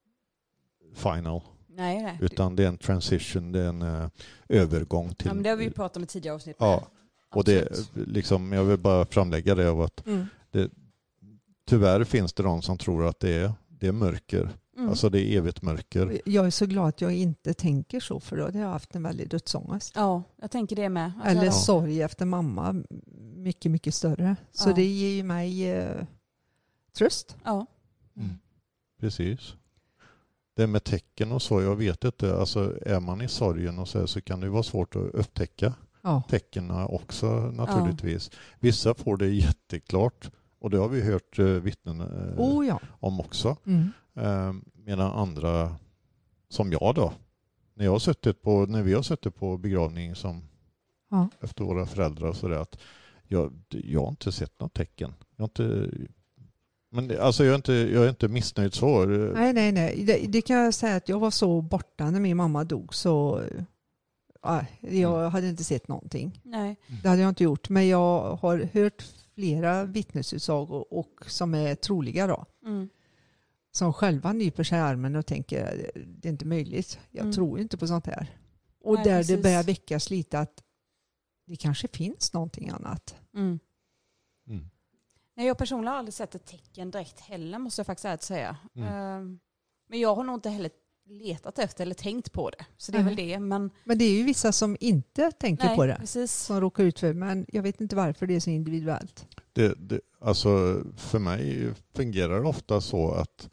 final. Nej, nej. Utan det är en transition, det är en uh, övergång till... Ja, men det har vi ju pratat om i tidigare avsnitt. Ja, och det, Absolut. liksom, jag vill bara framlägga det av att Mm. det, tyvärr finns det de som tror att det är, det är mörker. Mm. Alltså det är evigt mörker. Jag är så glad att jag inte tänker så, för då hade jag haft en väldigt dödsångest. Ja, jag tänker det med. Att Eller jag- sorg efter mamma, mycket, mycket större. Så Ja. det ger ju mig eh, tröst. Ja. Mm. Precis. Det med tecken och så, jag vet inte. Alltså är man i sorgen och så, här, så kan det vara svårt att upptäcka Ja. tecknen också naturligtvis. Vissa får det jätteklart, och det har vi hört eh, vittnen eh, Oh ja. om också. Mm. Eh, medan andra, som jag då, när, jag har suttit på, när vi har suttit på begravning som Ja. efter våra föräldrar och sådär, att jag, jag har inte sett något tecken. Jag har inte, men det- alltså jag är inte, jag är inte missnöjd så. Nej, nej, nej. Det, det kan jag säga att jag var så borta när min mamma dog, så äh, jag hade inte sett någonting. Nej. Det hade jag inte gjort. Men jag har hört flera vittnesutsagor och som är troliga då. Mm. Som själva nyper sig i armen och tänker det är inte möjligt. Jag Mm. tror inte på sånt här. Och Nej, där precis. det börjar väckas lite att det kanske finns någonting annat. Mm. Mm. Nej, jag personligen har aldrig sett ett tecken direkt heller, måste jag faktiskt ärligt säga. Mm. Ehm, Men jag har nog inte heller letat efter eller tänkt på det. Så det är Nej. väl det. Men Men det är ju vissa som inte tänker nej, på det. precis. Som råkar ut för. Men jag vet inte varför det är så individuellt. Det, det, alltså för mig fungerar det ofta så att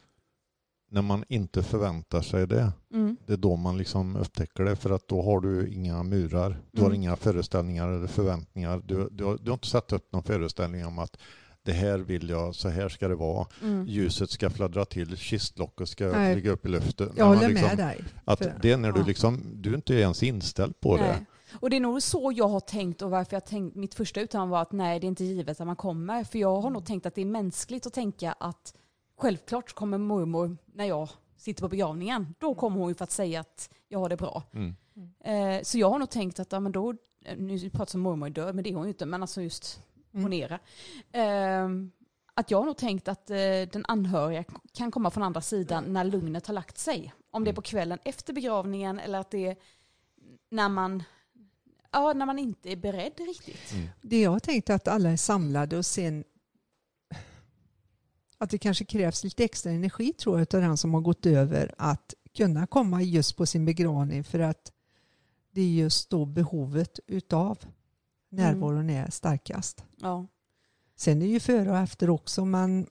när man inte förväntar sig det, Mm. det är då man liksom upptäcker det, för att då har du inga murar, du har Mm. inga föreställningar eller förväntningar. Du, du, har, du har inte satt upp någon föreställning om att det här vill jag, så här ska det vara. Mm. Ljuset ska fladdra till, kistlocket ska Nej. ligga upp i luften. Jag När man håller liksom, med dig. Att För- det är när du ja. liksom, du är inte ens inställd på Nej. det. Och det är nog så jag har tänkt, och varför jag tänkt, mitt första uttalande var att nej, det är inte givet att man kommer. För jag har nog tänkt att det är mänskligt att tänka att självklart kommer mormor när jag sitter på begravningen. Då kommer hon ju för att säga att jag har det bra. Mm. Mm. Eh, så jag har nog tänkt att, ja, men då, nu pratar som mormor är död, men det är hon ju inte, men alltså just Mm. ponera. Eh, att jag har nog tänkt att eh, den anhöriga kan komma från andra sidan när lugnet har lagt sig. Om det är på kvällen efter begravningen eller att det är när man, ja, när man inte är beredd riktigt. Mm. Det jag har tänkt är att alla är samlade och sen att det kanske krävs lite extra energi tror jag av den som har gått över att kunna komma just på sin begravning för att det är just då behovet utav närvaron är starkast. Ja. Sen är det ju före och efter också, men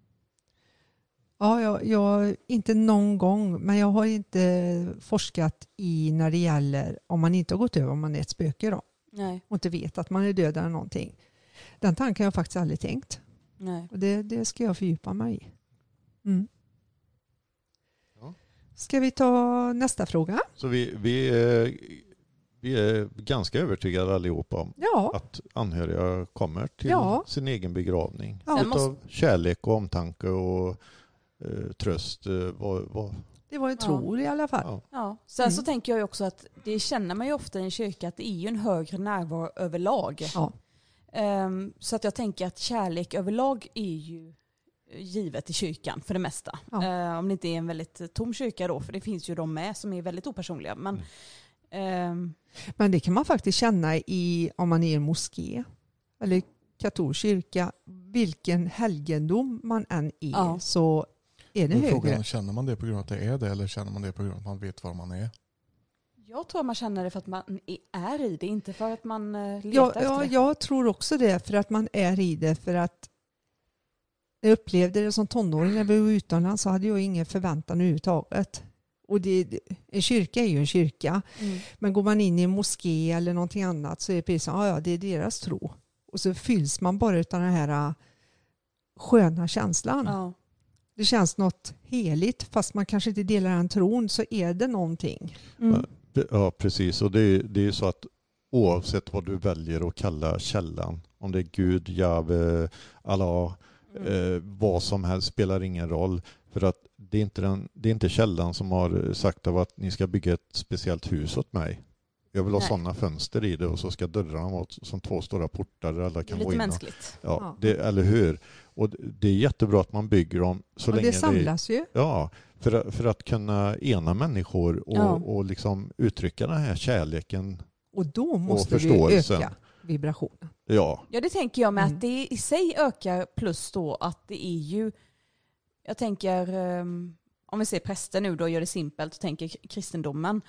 ja, jag, jag inte någon gång, men jag har inte forskat i när det gäller om man inte har gått över, om man är ett spöke då Nej. och inte vet att man är död eller någonting. Den tanken har jag faktiskt aldrig tänkt. Nej. Och det, det ska jag fördjupa mig i. Mm. Ja. Ska vi ta nästa fråga? Så vi, vi, är, vi är ganska övertygade allihopa om Ja, att anhöriga kommer till Ja. sin egen begravning. Ja. Utav måste- kärlek och omtanke och eh, tröst. Eh, vad, vad, det var en Ja. tro i alla fall. ja. Ja. Sen Mm. så tänker jag ju också att det känner man ju ofta i en kyrka att det är ju en högre närvaro överlag. Ja. Ehm, så att jag tänker att kärlek överlag är ju givet i kyrkan för det mesta. Ja. Ehm, om det inte är en väldigt tom kyrka då, för det finns ju de med som är väldigt opersonliga. Men, ehm, Men det kan man faktiskt känna i om man är i en moské eller katolsk kyrka. Vilken helgendom man än är Ja. så är det Men högre. frågan, känner man det på grund av att det är det eller känner man det på grund av att man vet var man är? jag tror man känner det för att man är i det, inte för att man eh, letar Ja, efter ja, det. jag tror också det för att man är i det för att jag upplevde det som tonåring när vi var utomlands så hade jag ingen förväntan överhuvudtaget. Och det, det- en kyrka är ju en kyrka. Mm. Men går man in i en moské eller någonting annat så är det precis som, ja, ja, det är deras tro. Och så fylls man bara utan den här äh, sköna känslan. Ja. Det känns något heligt fast man kanske inte delar den tron så är det någonting. Mm. Ja, precis. Och det är, det är ju så att oavsett vad du väljer att kalla källan, om det är Gud, Jave, Allah, Mm. eh, vad som helst spelar ingen roll. För att det är inte, den, det är inte källan som har sagt av att ni ska bygga ett speciellt hus åt mig. Jag vill ha Nej. sådana fönster i det och så ska dörrarna vara som två stora portar där alla Det är kan lite gå in. Och, mänskligt. ja, Ja. det, eller hur? Och det är jättebra att man bygger dem så Och länge det samlas ju. Ja, för, att- för att kunna ena människor och, Ja. och liksom uttrycka den här kärleken. Och då måste vi förståelsen. öka vibrationen. Ja, Ja, det tänker jag med Mm. att det i sig ökar, plus då att det är ju, jag tänker, um, om vi ser präster nu då, gör det simpelt och tänker kristendomen.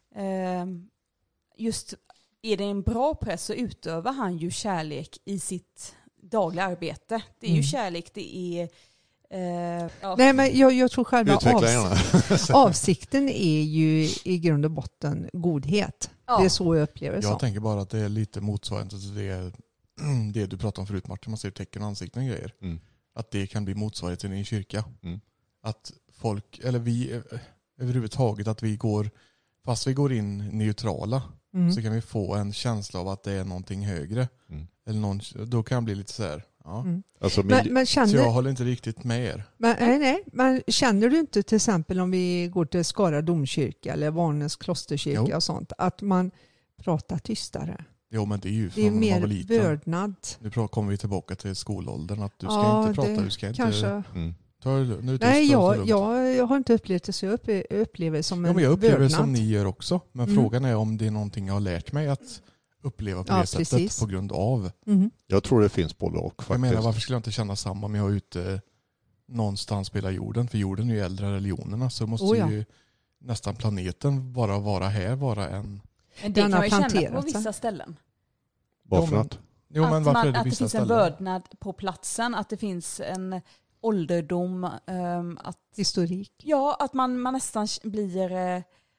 Um, just är det en bra präst så utövar han ju kärlek i sitt dagliga arbete. Det är ju Mm. kärlek, det är... eh, ja. Nej, men jag, jag tror själva utveckla avs- gärna. avsikten är ju i grund och botten godhet. Ja. Det är så jag upplever det Jag som. tänker bara att det är lite motsvarande till det, det du pratade om förut Martin, man ser tecken och ansikten och grejer. Mm. Att det kan bli motsvarigheten i en kyrka. Mm. Att folk, eller vi eh, överhuvudtaget, att vi går, fast vi går in neutrala Mm. så kan vi få en känsla av att det är någonting högre. Mm. Eller någon, då kan det bli lite så här. Ja. Mm. Alltså, Men, min, men, Så jag känner, håller inte riktigt med er. men, nej, nej, men känner du inte till exempel om vi går till Skara domkyrka eller Varnäs klosterkyrka Jo. och sånt att man pratar tystare? Jo men det är ju Det är från när man mer var liten. vördnad. Nu pra- kommer vi tillbaka till skolåldern. Att du ska Ja, inte prata, det du ska inte... Kanske. Ta, mm. nu är det Nej, tyst, ta det jag, lugnt. jag, jag har inte upplevt det så jag uppe- upplever det som Ja, en men jag upplever det vördnad. som ni gör också. Men Mm. frågan är om det är någonting jag har lärt mig att uppleva på Ja, det sättet precis. på grund av. Mhm. Jag tror det finns både och faktiskt. Jag menar, varför skulle jag inte känna samma om jag är ute någonstans på hela jorden? För jorden är ju äldre än religionerna, så måste Oh ja. ju nästan planeten bara vara här, vara en... Men det Den kan har man ju känna på planterat sig. vissa ställen. Varför Ja, men- att? Jo, men att varför man, är det att det vissa finns en ställen? vördnad på platsen, att det finns en ålderdom, ehm, att, Historik. ja, att man, man nästan blir eh,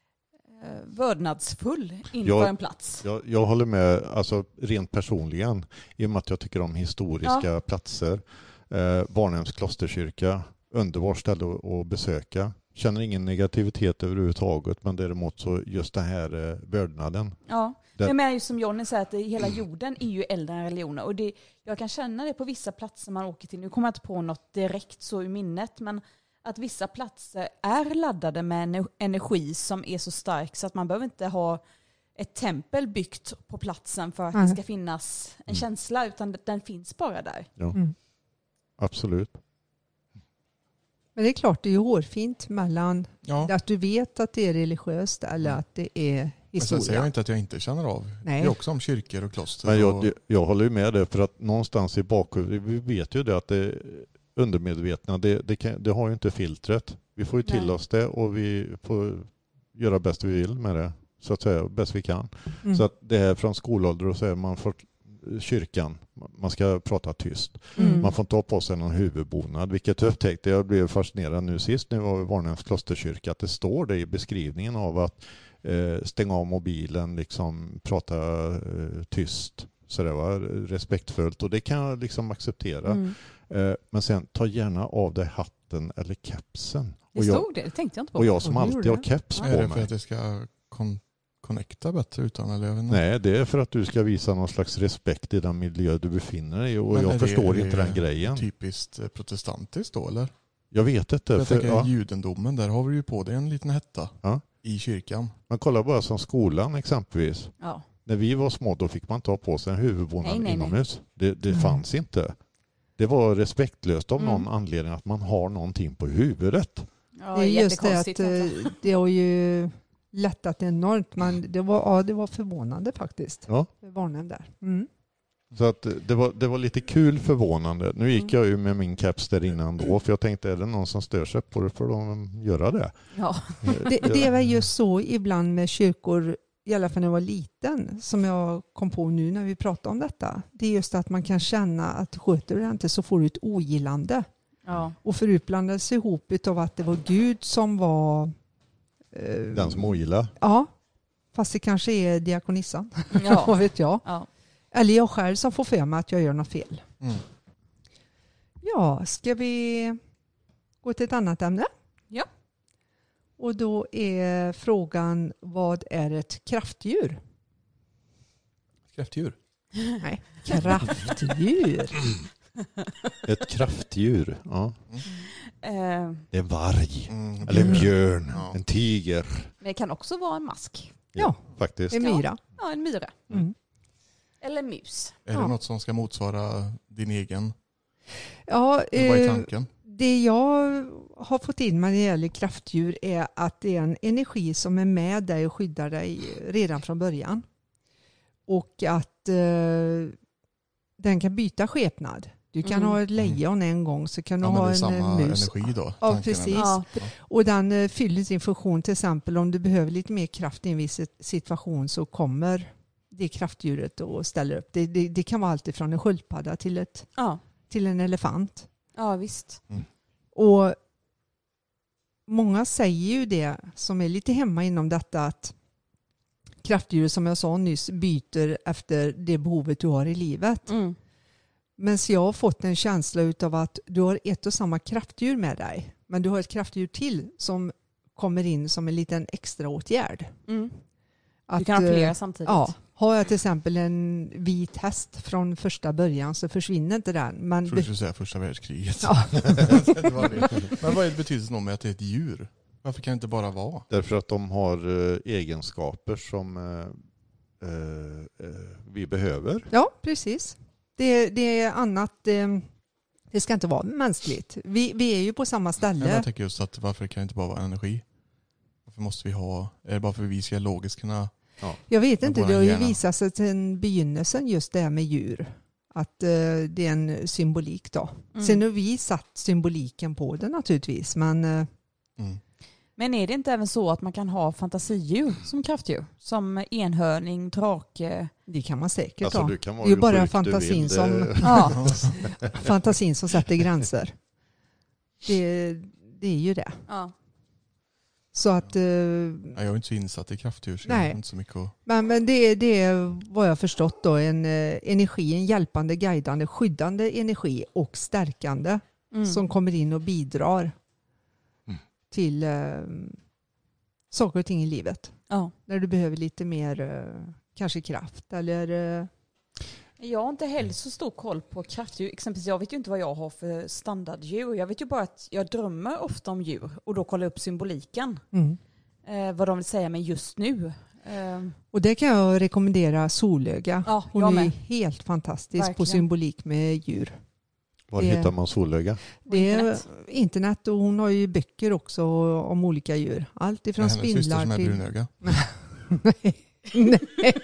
vördnadsfull inför Ja. en plats. Jag, jag håller med, alltså rent personligen, i och med att jag tycker om historiska platser. Eh, Varnhems klosterkyrka, underbart ställe att, att besöka. Känner ingen negativitet överhuvudtaget, men däremot så just den här eh, vördnaden. Ja. Det- Jag menar ju som Johnny säger att det, hela jorden är ju äldre än religioner. Och det, jag kan känna det på vissa platser man åker till. Nu kommer jag inte på något direkt så i minnet, men att vissa platser är laddade med en energi som är så stark så att man behöver inte ha ett tempel byggt på platsen för att Mm. det ska finnas en Mm. känsla, utan den finns bara där. Ja. Mm. Absolut. Men det är klart, det är ju hårfint mellan Ja. att du vet att det är religiöst eller Mm. att det är Men sen säger jag historia. inte att jag inte känner av. Nej. Det är också om kyrkor och kloster. Men jag, och, jag håller ju med det, för att någonstans i bakhuvudet, vi vet ju det att det undermedvetna, det, det, kan, det har ju inte filtret. Vi får ju till Nej. oss det och vi får göra bäst vi vill med det, så att säga, bäst vi kan. Mm. Så att det här från skolålder och så är man fått kyrkan, man ska prata tyst. Mm. Man får inte ha på sig någon huvudbonad, vilket jag upptäckte, jag blev fascinerad nu sist när vi var i Varnhems klosterkyrka, att det står det i beskrivningen av att eh, stänga av mobilen, liksom prata eh, tyst, så det var respektfullt, och det kan jag liksom acceptera. Mm. Eh, men sen ta gärna av dig hatten eller kepsen. Det Och jag, stod det, det tänkte jag inte på. och jag som Och det alltid gjorde har keps är det på för mig. att det ska kon- connecta bättre utan? Eller jag vet inte. Nej, det är för att du ska visa någon slags respekt i den miljö du befinner dig i, och Men är jag det- förstår är inte det den grejen. Typiskt eh, protestantiskt då eller? Jag vet inte. Jag För, tänker ja, judendomen, där har vi ju på det en liten hetta Ja. i kyrkan. man kollar bara som skolan exempelvis. Ja. När vi var små då fick man ta på sig en huvudbonad Nej, nej, nej. inomhus. Det, det Mm. fanns inte. Det var respektlöst av Mm. någon anledning att man har någonting på huvudet. Ja, Det är just det att jättekonstigt eh, egentligen. det har ju lättat enormt, men det var, ja, det var förvånande faktiskt. Ja. Varnhem där. Mm. Så att det var, det var lite kul förvånande. Nu gick Mm. jag ju med min caps där innan då, för jag tänkte, är det någon som stör sig på det får de göra det. Ja. Det, det är väl just så ibland med kyrkor, i alla fall när jag var liten, som jag kom på nu när vi pratar om detta. Det är just att man kan känna att sköter du det inte så får du ett ogillande. Ja. Och förut blandades ihop av att det var Gud som var... Eh, Den som ogillar. Ja, fast det kanske är diakonissan. Ja. Vad vet jag. Ja. Eller jag själv som får för mig att jag gör något fel. Mm. Ja, ska vi gå till ett annat ämne? Ja. Och då är frågan, vad är ett kraftdjur? Kräftdjur. Nej, kraftdjur. Ett kraftdjur. Ja. Eh, Det är en varg. Mm. Eller en björn. Ja. En tiger. men det kan också vara en mask. Ja, Faktiskt. en myra. Ja, en myra. Mm. Eller en mus. Är Ja. det något som ska motsvara din egen? Ja, Eller vad är eh, tanken? det jag har fått in när det gäller kraftdjur är att det är en energi som är med dig och skyddar dig redan från början. Och att eh, den kan byta skepnad. Du kan Mm. ha ett lejon en gång, så kan du Ja, men ha det är en samma mus. energi då? Ja, tanken, precis. eller? Ja. Och den eh, fyller sin funktion, till exempel om du behöver lite mer kraft i en viss situation, så kommer det kraftdjuret och ställer upp. Det, det, det kan vara allt från en sköldpadda till, ett, Ja. till en elefant. Ja, visst. Och många säger ju det som är lite hemma inom detta, att kraftdjur, som jag sa nyss, byter efter det behovet du har i livet. Mm. Men så jag har fått en känsla av att du har ett och samma kraftdjur med dig, men du har ett kraftdjur till som kommer in som en liten extra åtgärd. Mm. Att, Du kan ha eh, flera samtidigt. Ja, har jag till exempel en vit häst från första början så försvinner inte den. Men Jag trodde du skulle säga första världskriget. Ja. Det var det. Men vad är betydelsen om att det är ett djur? Varför kan det inte bara vara? Därför att de har eh, egenskaper som eh, eh, eh, vi behöver. Ja, precis. Det, det är annat. eh, Det ska inte vara mänskligt. Vi, vi är ju på samma Men ställe. jag tänker just att varför kan det inte bara vara energi? Varför måste vi ha, är det bara för att vi ska logiskt kunna... Jag vet med inte, våran det har ju hjärna? visat sig sedan begynnelsen just det här med djur. Att eh, det är en symbolik då. Mm. Sen har vi satt symboliken på det naturligtvis. Men eh, Mm. Men är det inte även så att man kan ha fantasidjur som kraftdjur? Som enhörning, drake? det kan man säkert Alltså, ha. du kan vara Det är ju hur bara sjuk du fantasin vill. som- Det- Ja. Fantasin som sätter gränser. Det, det är ju det. ja. Så att, eh, Ja, jag är inte så insatt i kraftdjur så jag Nej. har inte så mycket att... men, men det, det är vad jag har förstått då, en eh, energi, en hjälpande, guidande, skyddande energi och stärkande Mm. som kommer in och bidrar Mm. till eh, saker och ting i livet. Ja. När du behöver lite mer eh, kanske kraft eller eh, Jag har inte heller så stor koll på kraftdjur. Exempelvis jag vet ju inte vad jag har för standarddjur. Jag vet ju bara att jag drömmer ofta om djur och då kollar jag upp symboliken. Mm. Eh, vad de vill säga med just nu. Eh, Och det kan jag rekommendera Solöga. ja, Hon jag är med. helt fantastisk Verkligen. på symbolik med djur. Var Det- hittar man Solöga? Det är internet. internet och hon har ju böcker också om olika djur. Allt Det är ifrån hennes syster spindlar som är till... brunöga. Nej. Nej.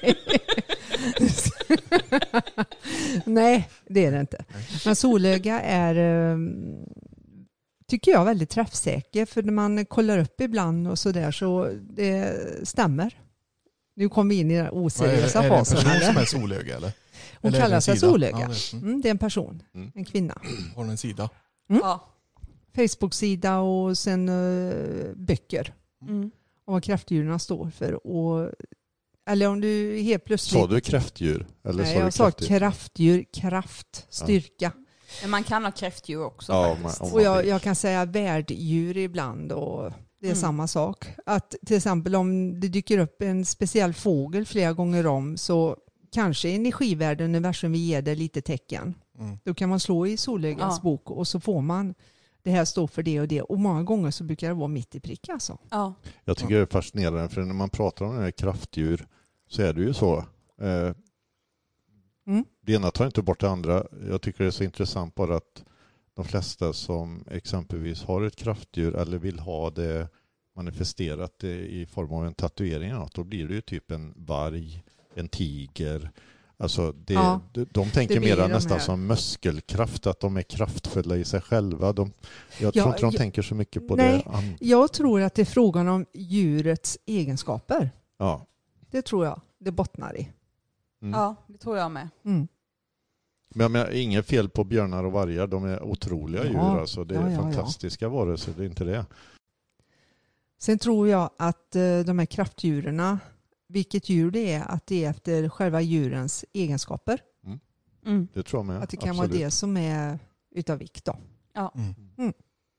Nej, det är det inte. Men Solöga är, eh, tycker jag, väldigt träffsäker. För när man kollar upp ibland och sådär så det stämmer. Nu kommer vi in i den Vad är, det, oseriösa är det en fasen. person eller? som är solöga eller? Hon Eller är det kallar en sig sida? Solöga. Ja, det, mm. Mm, det är en person, Mm. en kvinna. Har hon en sida? Mm. Ja. Facebook-sida och sen uh, böcker Mm. om vad kraftdjuren står för. Och, eller om du helt plötsligt... Sa du kräftdjur? Eller Nej, sa du jag sa kraftdjur? kraftdjur, kraft, styrka. Men man kan ha kräftdjur också Ja, faktiskt. man- om Och jag, jag kan säga värddjur ibland och det är Mm. samma sak. Att till exempel om det dyker upp en speciell fågel flera gånger om så kanske energivärlden, universum vill ge det lite tecken. Mm. Då kan man slå i Solögas Ja. bok och så får man det här står för det och det. Och många gånger så brukar det vara mitt i prick alltså. Ja. Jag tycker det är fascinerande för när man pratar om det här kraftdjur så är det ju så. Eh, Mm. Det ena tar inte bort det andra. Jag tycker det är så intressant bara att de flesta som exempelvis har ett kraftdjur eller vill ha det manifesterat i form av en tatuering eller något, då blir det ju typ en varg, en tiger. Alltså det, Ja, de, de tänker det blir mera de nästan här. som muskelkraft, att de är kraftfulla i sig själva. De, jag Ja, tror inte de jag- tänker så mycket på nej. det. an- Jag tror att det är frågan om djurets egenskaper. Ja. Det tror jag det bottnar i. Mm. ja, det tror jag med. Mm. Men jag menar, inget fel på björnar och vargar. De är otroliga Ja, djur. Alltså. Det är ja, ja, ja. fantastiska varelser. Det är inte det. Sen tror jag att eh, de här kraftdjuren, vilket djur det är, att det är efter själva djurens egenskaper. Mm. Det tror jag med. Att det kan Absolut. vara det som är utav vikt då. Mm.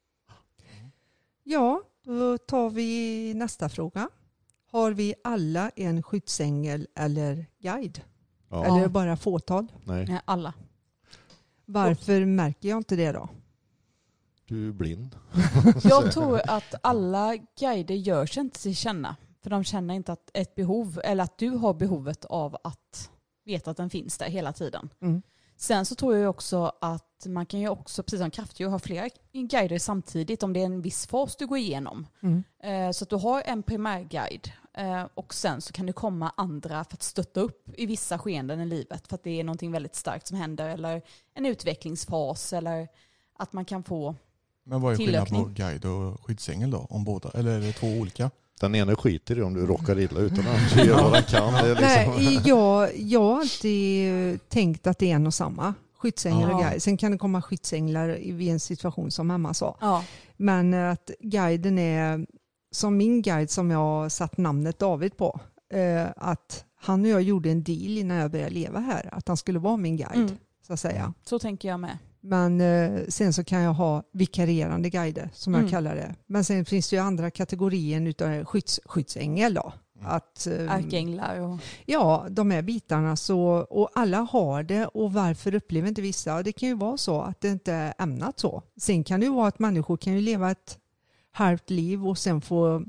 Ja, då tar vi nästa fråga. Har vi alla en skyddsängel eller guide? Ja. Eller är det bara fåtal? Nej, Nej, alla. Varför märker jag inte det då? du är blind. Jag tror att alla guider gör sig inte till känna. För de känner inte att ett behov, eller att du har behovet av att veta att den finns där hela tiden. Mm. Sen så tror jag också att man kan ju också, precis som kraftdjur, ha flera guider samtidigt om det är en viss fas du går igenom. Mm. Eh, Så att du har en primärguide eh, och sen så kan det komma andra för att stötta upp i vissa skeenden i livet för att det är någonting väldigt starkt som händer eller en utvecklingsfas eller att man kan få... Men vad är skillnaden på Tillökning. guide och skyddsängel då? Om båda? Eller är det två olika? Den ena skiter i om du råkar illa utan han gör vad han kan. Det är liksom... Nej, jag, jag har alltid tänkt att det är en och samma. Skyddsängel Ja. och guide. Sen kan det komma skyddsänglar i en situation som Emma sa. Ja, Men att guiden är som min guide som jag har satt namnet David på. Eh, att han och jag gjorde en deal innan jag började leva här. Att han skulle vara min guide, Mm. så att säga. så tänker jag med. Men eh, sen så kan jag ha vikarierande guider som jag Mm. kallar det. Men sen finns det ju andra kategorier utav skydds, skyddsängel då. Att, eh, Ärkeänglar och... Ja, de här bitarna så, och alla har det och varför upplever inte vissa? Det kan ju vara så att det inte är ämnat så. Sen kan det ju vara att människor kan ju leva ett halvt liv och sen få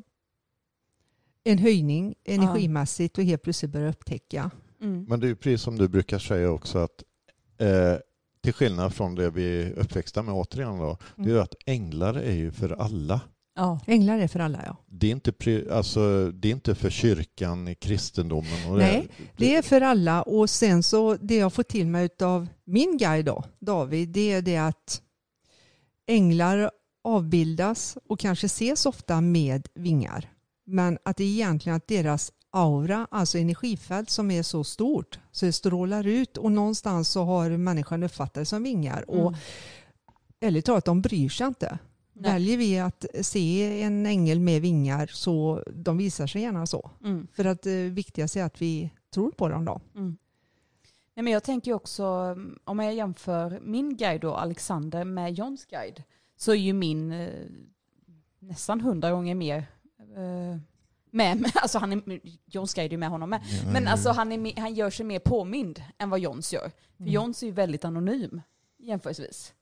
en höjning energimässigt och helt plötsligt börja upptäcka. Mm. Men det är ju precis som du brukar säga också att eh, till skillnad från det vi är uppväxta med återigen då, det är ju att änglar är ju för alla. Ja. Änglar är för alla, ja. Det är inte, pri- alltså, det är inte för kyrkan i kristendomen. Och Nej, det, Det är för alla och sen så det jag får till mig av min guide då, David, det är det att änglar avbildas och kanske ses ofta med vingar. Men att det är egentligen att deras aura, alltså energifält som är så stort så det strålar ut och någonstans så har människan uppfattat det som vingar. Och Mm. ärligt talat, de bryr sig inte. Nej. Väljer vi att se en ängel med vingar så de visar sig gärna så. Mm. För att det viktigaste är att vi tror på dem då. Mm. Nej, men jag tänker ju också, om jag jämför min guide då, Alexander, med Johns guide, så är ju min eh, nästan hundra gånger mer eh, Med, alltså han är, Jons guide är ju med honom med. Mm. Men alltså han, är med, han gör sig mer påmind än vad Jons gör. För Mm. Jons är ju väldigt anonym jämförelsevis.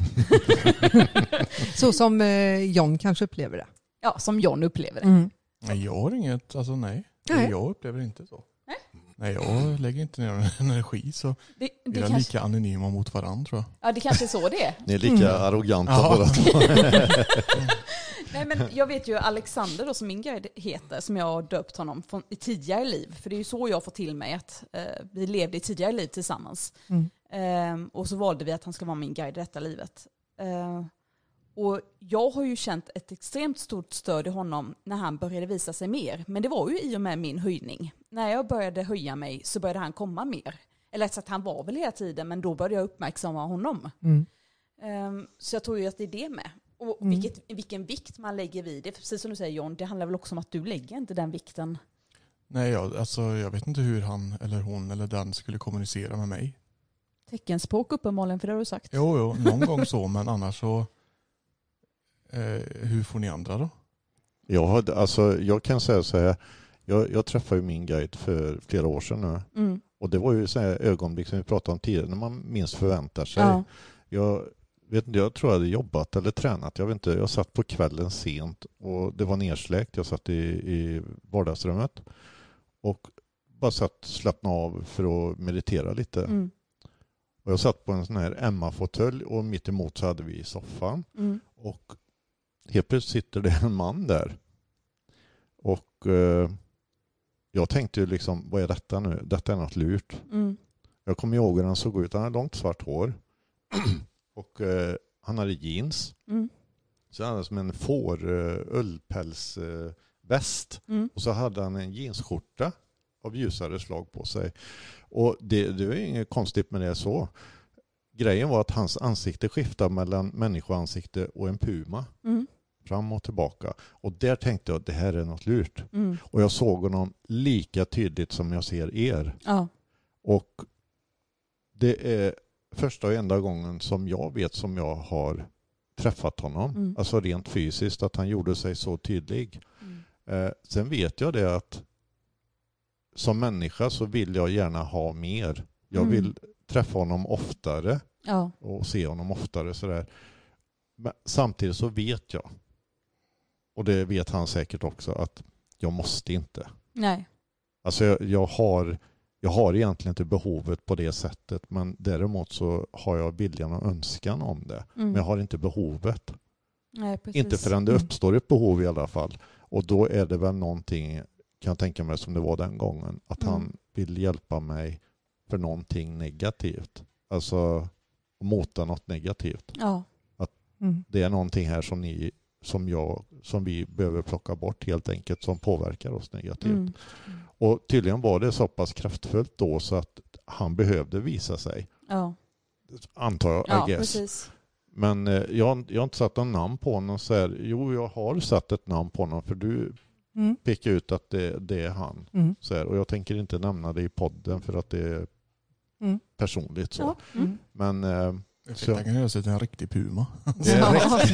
Så som eh, John kanske upplever det. Ja, som John upplever det. Mm. Nej, jag har inget, alltså nej. Nej. Jag upplever inte så. Nej. Nej, jag lägger inte ner energi så Det, det, vi är kanske, lika anonyma mot varandra tror jag. ja, det kanske är så det är. Ni är lika Mm. arroganta Ja. båda två. Nej, men jag vet ju Alexander då, som min guide heter, som jag har döpt honom från, i tidigare liv. För det är ju så jag får till mig att eh, vi levde i tidigare liv tillsammans. Mm. Eh, och så valde vi att han ska vara min guide i detta livet. Eh, och jag har ju känt ett extremt stort stöd i honom när han började visa sig mer. Men det var ju i och med min höjning. När jag började höja mig så började han komma mer. Eller så att han var väl hela tiden, men då började jag uppmärksamma honom. Mm. Um, så jag tror ju att det är det med. Och Mm. vilket, vilken vikt man lägger vid det. Precis som du säger John, det handlar väl också om att du lägger inte den vikten. Nej, jag, alltså, jag vet inte hur han eller hon eller den skulle kommunicera med mig. Teckenspråk uppenbarligen, för det har du sagt. Jo, jo någon gång så, men annars så eh, hur får ni andra då? Jag, hade, alltså, jag kan säga så här, jag, jag träffade ju min guide för flera år sedan nu. Mm. Och det var ju så här ögonblick som vi pratade om tidigare, när man minst förväntar sig. Ja. Jag, vet inte, jag tror jag hade jobbat eller tränat, jag vet inte, jag satt på kvällen sent och det var nersläckt, jag satt i, i vardagsrummet och bara satt slappna av för att meditera lite. Mm. Och jag satt på en sån här Emma-fåtölj och mitt emot så hade vi soffan. Mm. Och helt plötsligt sitter det en man där. Och eh, jag tänkte ju liksom, vad är detta nu? Detta är något lurt. Mm. Jag kommer ihåg hur han såg ut. Han hade långt svart hår. Och eh, han hade jeans. Mm. Så han hade som en får eh, ullpäls eh, väst. Mm. Och så hade han en jeansskjorta av ljusare slag på sig. Och det, det var inget konstigt med det så. Grejen var att hans ansikte skiftade mellan människoansikte och en puma. Mm. Fram och tillbaka. Och där tänkte jag att det här är något lurt. Mm. Och jag såg honom lika tydligt som jag ser er. Ja. Och det är första och enda gången som jag vet som jag har träffat honom. Mm. Alltså rent fysiskt, att han gjorde sig så tydlig. Mm. Eh, sen vet jag det att som människa så vill jag gärna ha mer. Jag Mm. vill träffa honom oftare Ja. och se honom oftare. Sådär. Men samtidigt så vet jag, och det vet han säkert också, att jag måste inte. Nej. Alltså jag, jag, har, jag har egentligen inte behovet på det sättet, men däremot så har jag viljan och önskan om det. Mm. Men jag har inte behovet. Nej, precis. Inte förrän det uppstår ett behov i alla fall. Och då är det väl någonting, kan jag tänka mig, som det var den gången. Att Mm. han vill hjälpa mig för någonting negativt. Alltså mota något negativt. Ja. Mm. Det är någonting här som ni, som jag, som vi behöver plocka bort helt enkelt, som påverkar oss negativt. Mm. Och tydligen var det så pass kraftfullt då så att han behövde visa sig. Ja. Antar jag, Ja, I guess. precis. Men eh, jag, jag har inte satt någon namn på honom. Så här, jo, jag har satt ett namn på honom för du Mm. pekar ut att det, det är han. Mm. Så här, och jag tänker inte nämna det i podden för att det är Mm. personligt. Så. Ja. Mm. Mm. Men eh, Så- Jag kan göra sig till en riktig puma. det, är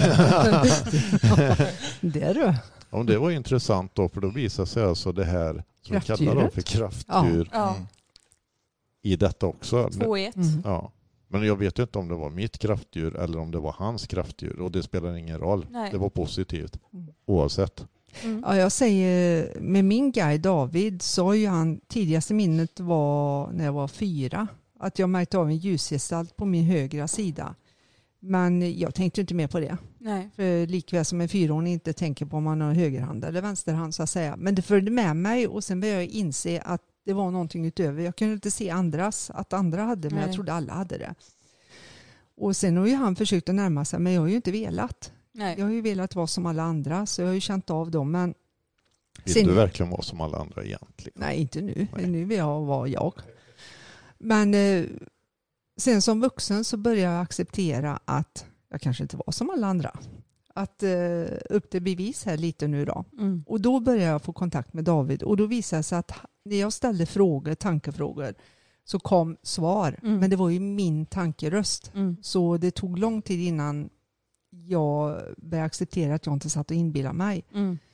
Det är du. ja, det var intressant då, för då visar sig alltså det här som vi kallar då för kraftdjur Ja. Mm. i detta också. Två i ett. Mm. Ja. Men jag vet inte om det var mitt kraftdjur eller om det var hans kraftdjur. Och det spelar ingen roll. Nej. Det var positivt Mm. oavsett. Mm. Ja, jag säger, med min guide David så har ju han, tidigaste minnet var när jag var fyra. Att jag märkte av en ljusgestalt på min högra sida. Men jag tänkte inte mer på det. Nej. För likväl som en fyraåring inte tänker på om man har högerhand eller vänsterhand så att säga. Men det följde med mig och sen började jag inse att det var någonting utöver. Jag kunde inte se andras, att andra hade, men Nej. jag trodde alla hade det. Och sen har ju han försökt att närma sig, men jag har ju inte velat. Nej. Jag har ju velat vara som alla andra, så jag har ju känt av dem. Men Vill Sen- du verkligen vara som alla andra egentligen? nej, inte nu. Nej. Nu vill jag vara jag. Men eh, sen som vuxen så började jag acceptera att jag kanske inte var som alla andra. Att eh, upp till bevis här lite nu då. Mm. Och då började jag få kontakt med David och då visade det sig att när jag ställde frågor, tankefrågor, så kom svar. Mm. Men det var ju min tankeröst. Mm. Så det tog lång tid innan jag började acceptera att jag inte satt och inbillade mig. Mm.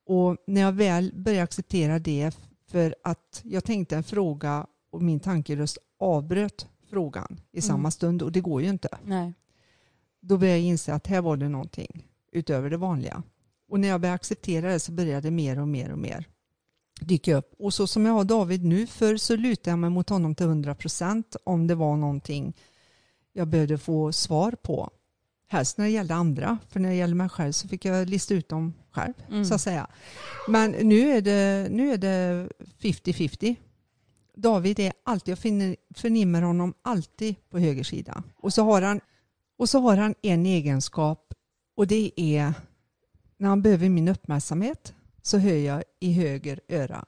Och när jag väl började acceptera det, för att jag tänkte en fråga och min tankeröst avbröt frågan i samma Mm. stund, och det går ju inte. Nej. Då började jag inse att här var det någonting utöver det vanliga. Och när jag började acceptera det så började det mer och mer och mer dyka upp. Och så som jag har David nu, för så lutar jag mig mot honom till hundra procent om det var någonting jag behövde få svar på. Helst när det gällde andra, för när det gällde mig själv så fick jag lista ut dem själv, Mm. så att säga. Men nu är det, nu är det femtio femtio. David är alltid, jag finner, förnimmer honom alltid på höger sida. Och så har han, och så har han en egenskap, och det är när han behöver min uppmärksamhet så hör jag i höger öra.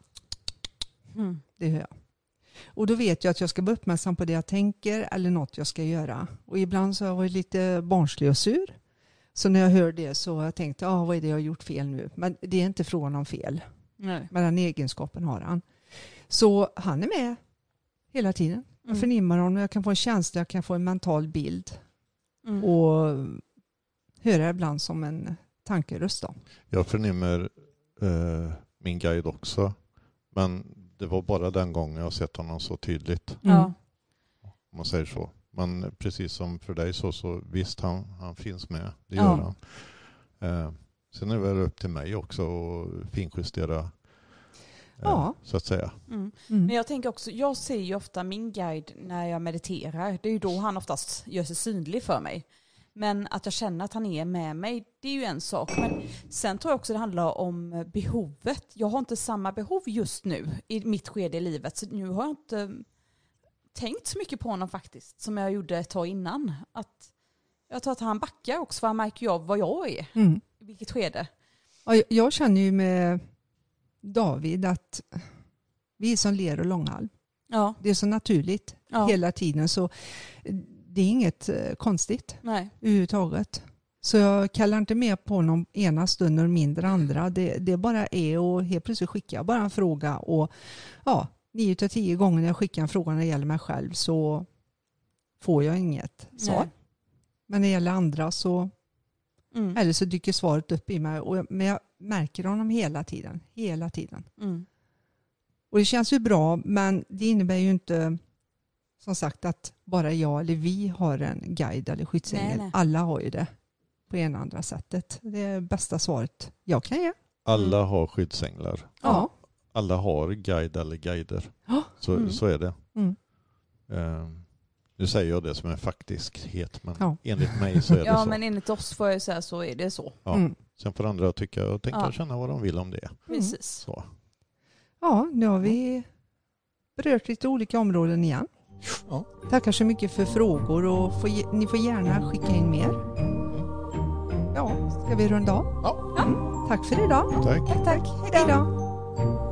Mm. Det hör jag. Och då vet jag att jag ska vara uppmärksam på det jag tänker eller något jag ska göra. Och ibland så har jag varit lite barnslig och sur. Så när jag hör det så har jag tänkt, ah, vad är det jag har gjort fel nu? Men det är inte frågan om fel. Nej. Men den egenskapen har han. Så han är med hela tiden. Jag Mm. förnimmar honom, jag kan få en känsla, jag kan få en mental bild. Mm. Och höra ibland som en tankeröst då. Jag förnimmer eh, min guide också. Men det var bara den gången jag sett honom så tydligt. Mm. Ja. Om man säger så. Men precis som för dig så, så visst han, han finns med. Det Ja. gör han. Eh, sen är det väl upp till mig också att finjustera. Eh, Ja. Så att säga. Mm. Mm. Men jag tänker också, jag ser ju ofta min guide när jag mediterar. Det är ju då han oftast gör sig synlig för mig. Men att jag känner att han är med mig, det är ju en sak. Men sen tror jag också det handlar om behovet. Jag har inte samma behov just nu i mitt skede i livet. Så nu har jag inte tänkt så mycket på honom faktiskt, som jag gjorde ett tag innan. Att jag tror att han backar också, för han märker ju av vad jag är. Mm. I vilket skede. Ja, jag- jag känner ju med David att vi är som ler och långalv. Ja, Det är så naturligt ja. hela tiden, så det är inget eh, konstigt Nej. överhuvudtaget. Så jag kallar inte med på honom ena stunden och mindre andra. Det, det bara är, och helt plötsligt skickar jag bara en fråga, och ja, nio av tio gånger när jag skickar en fråga när det gäller mig själv så får jag inget svar. Nej. Men när det gäller andra så, Mm. eller så dyker svaret upp i mig, och jag, men jag märker honom hela tiden, hela tiden. Mm. Och det känns ju bra, men det innebär ju inte som sagt att bara jag eller vi har en guide eller skyddsängel. Nej, nej. Alla har ju det på ena andra sättet. Det är bästa svaret jag kan ge. Alla har skyddsänglar. Ja. Alla har guide eller guider. Ja. Så, Mm. så är det. Mm. Eh, nu säger jag det som en faktiskhet, men Ja. enligt mig så är det Ja, så. men enligt oss får jag säga så är det så. Ja. Mm. Sen får andra tycka och tänka Ja. och känna vad de vill om det. Precis. Så. Ja, nu har vi berört lite olika områden igen. Ja. Tackar så mycket för frågor, och får, ge- ni får gärna skicka in mer. Ja, ska vi runda av? Ja. Mm. Tack för idag. Tack. Tack, tack. Hej då.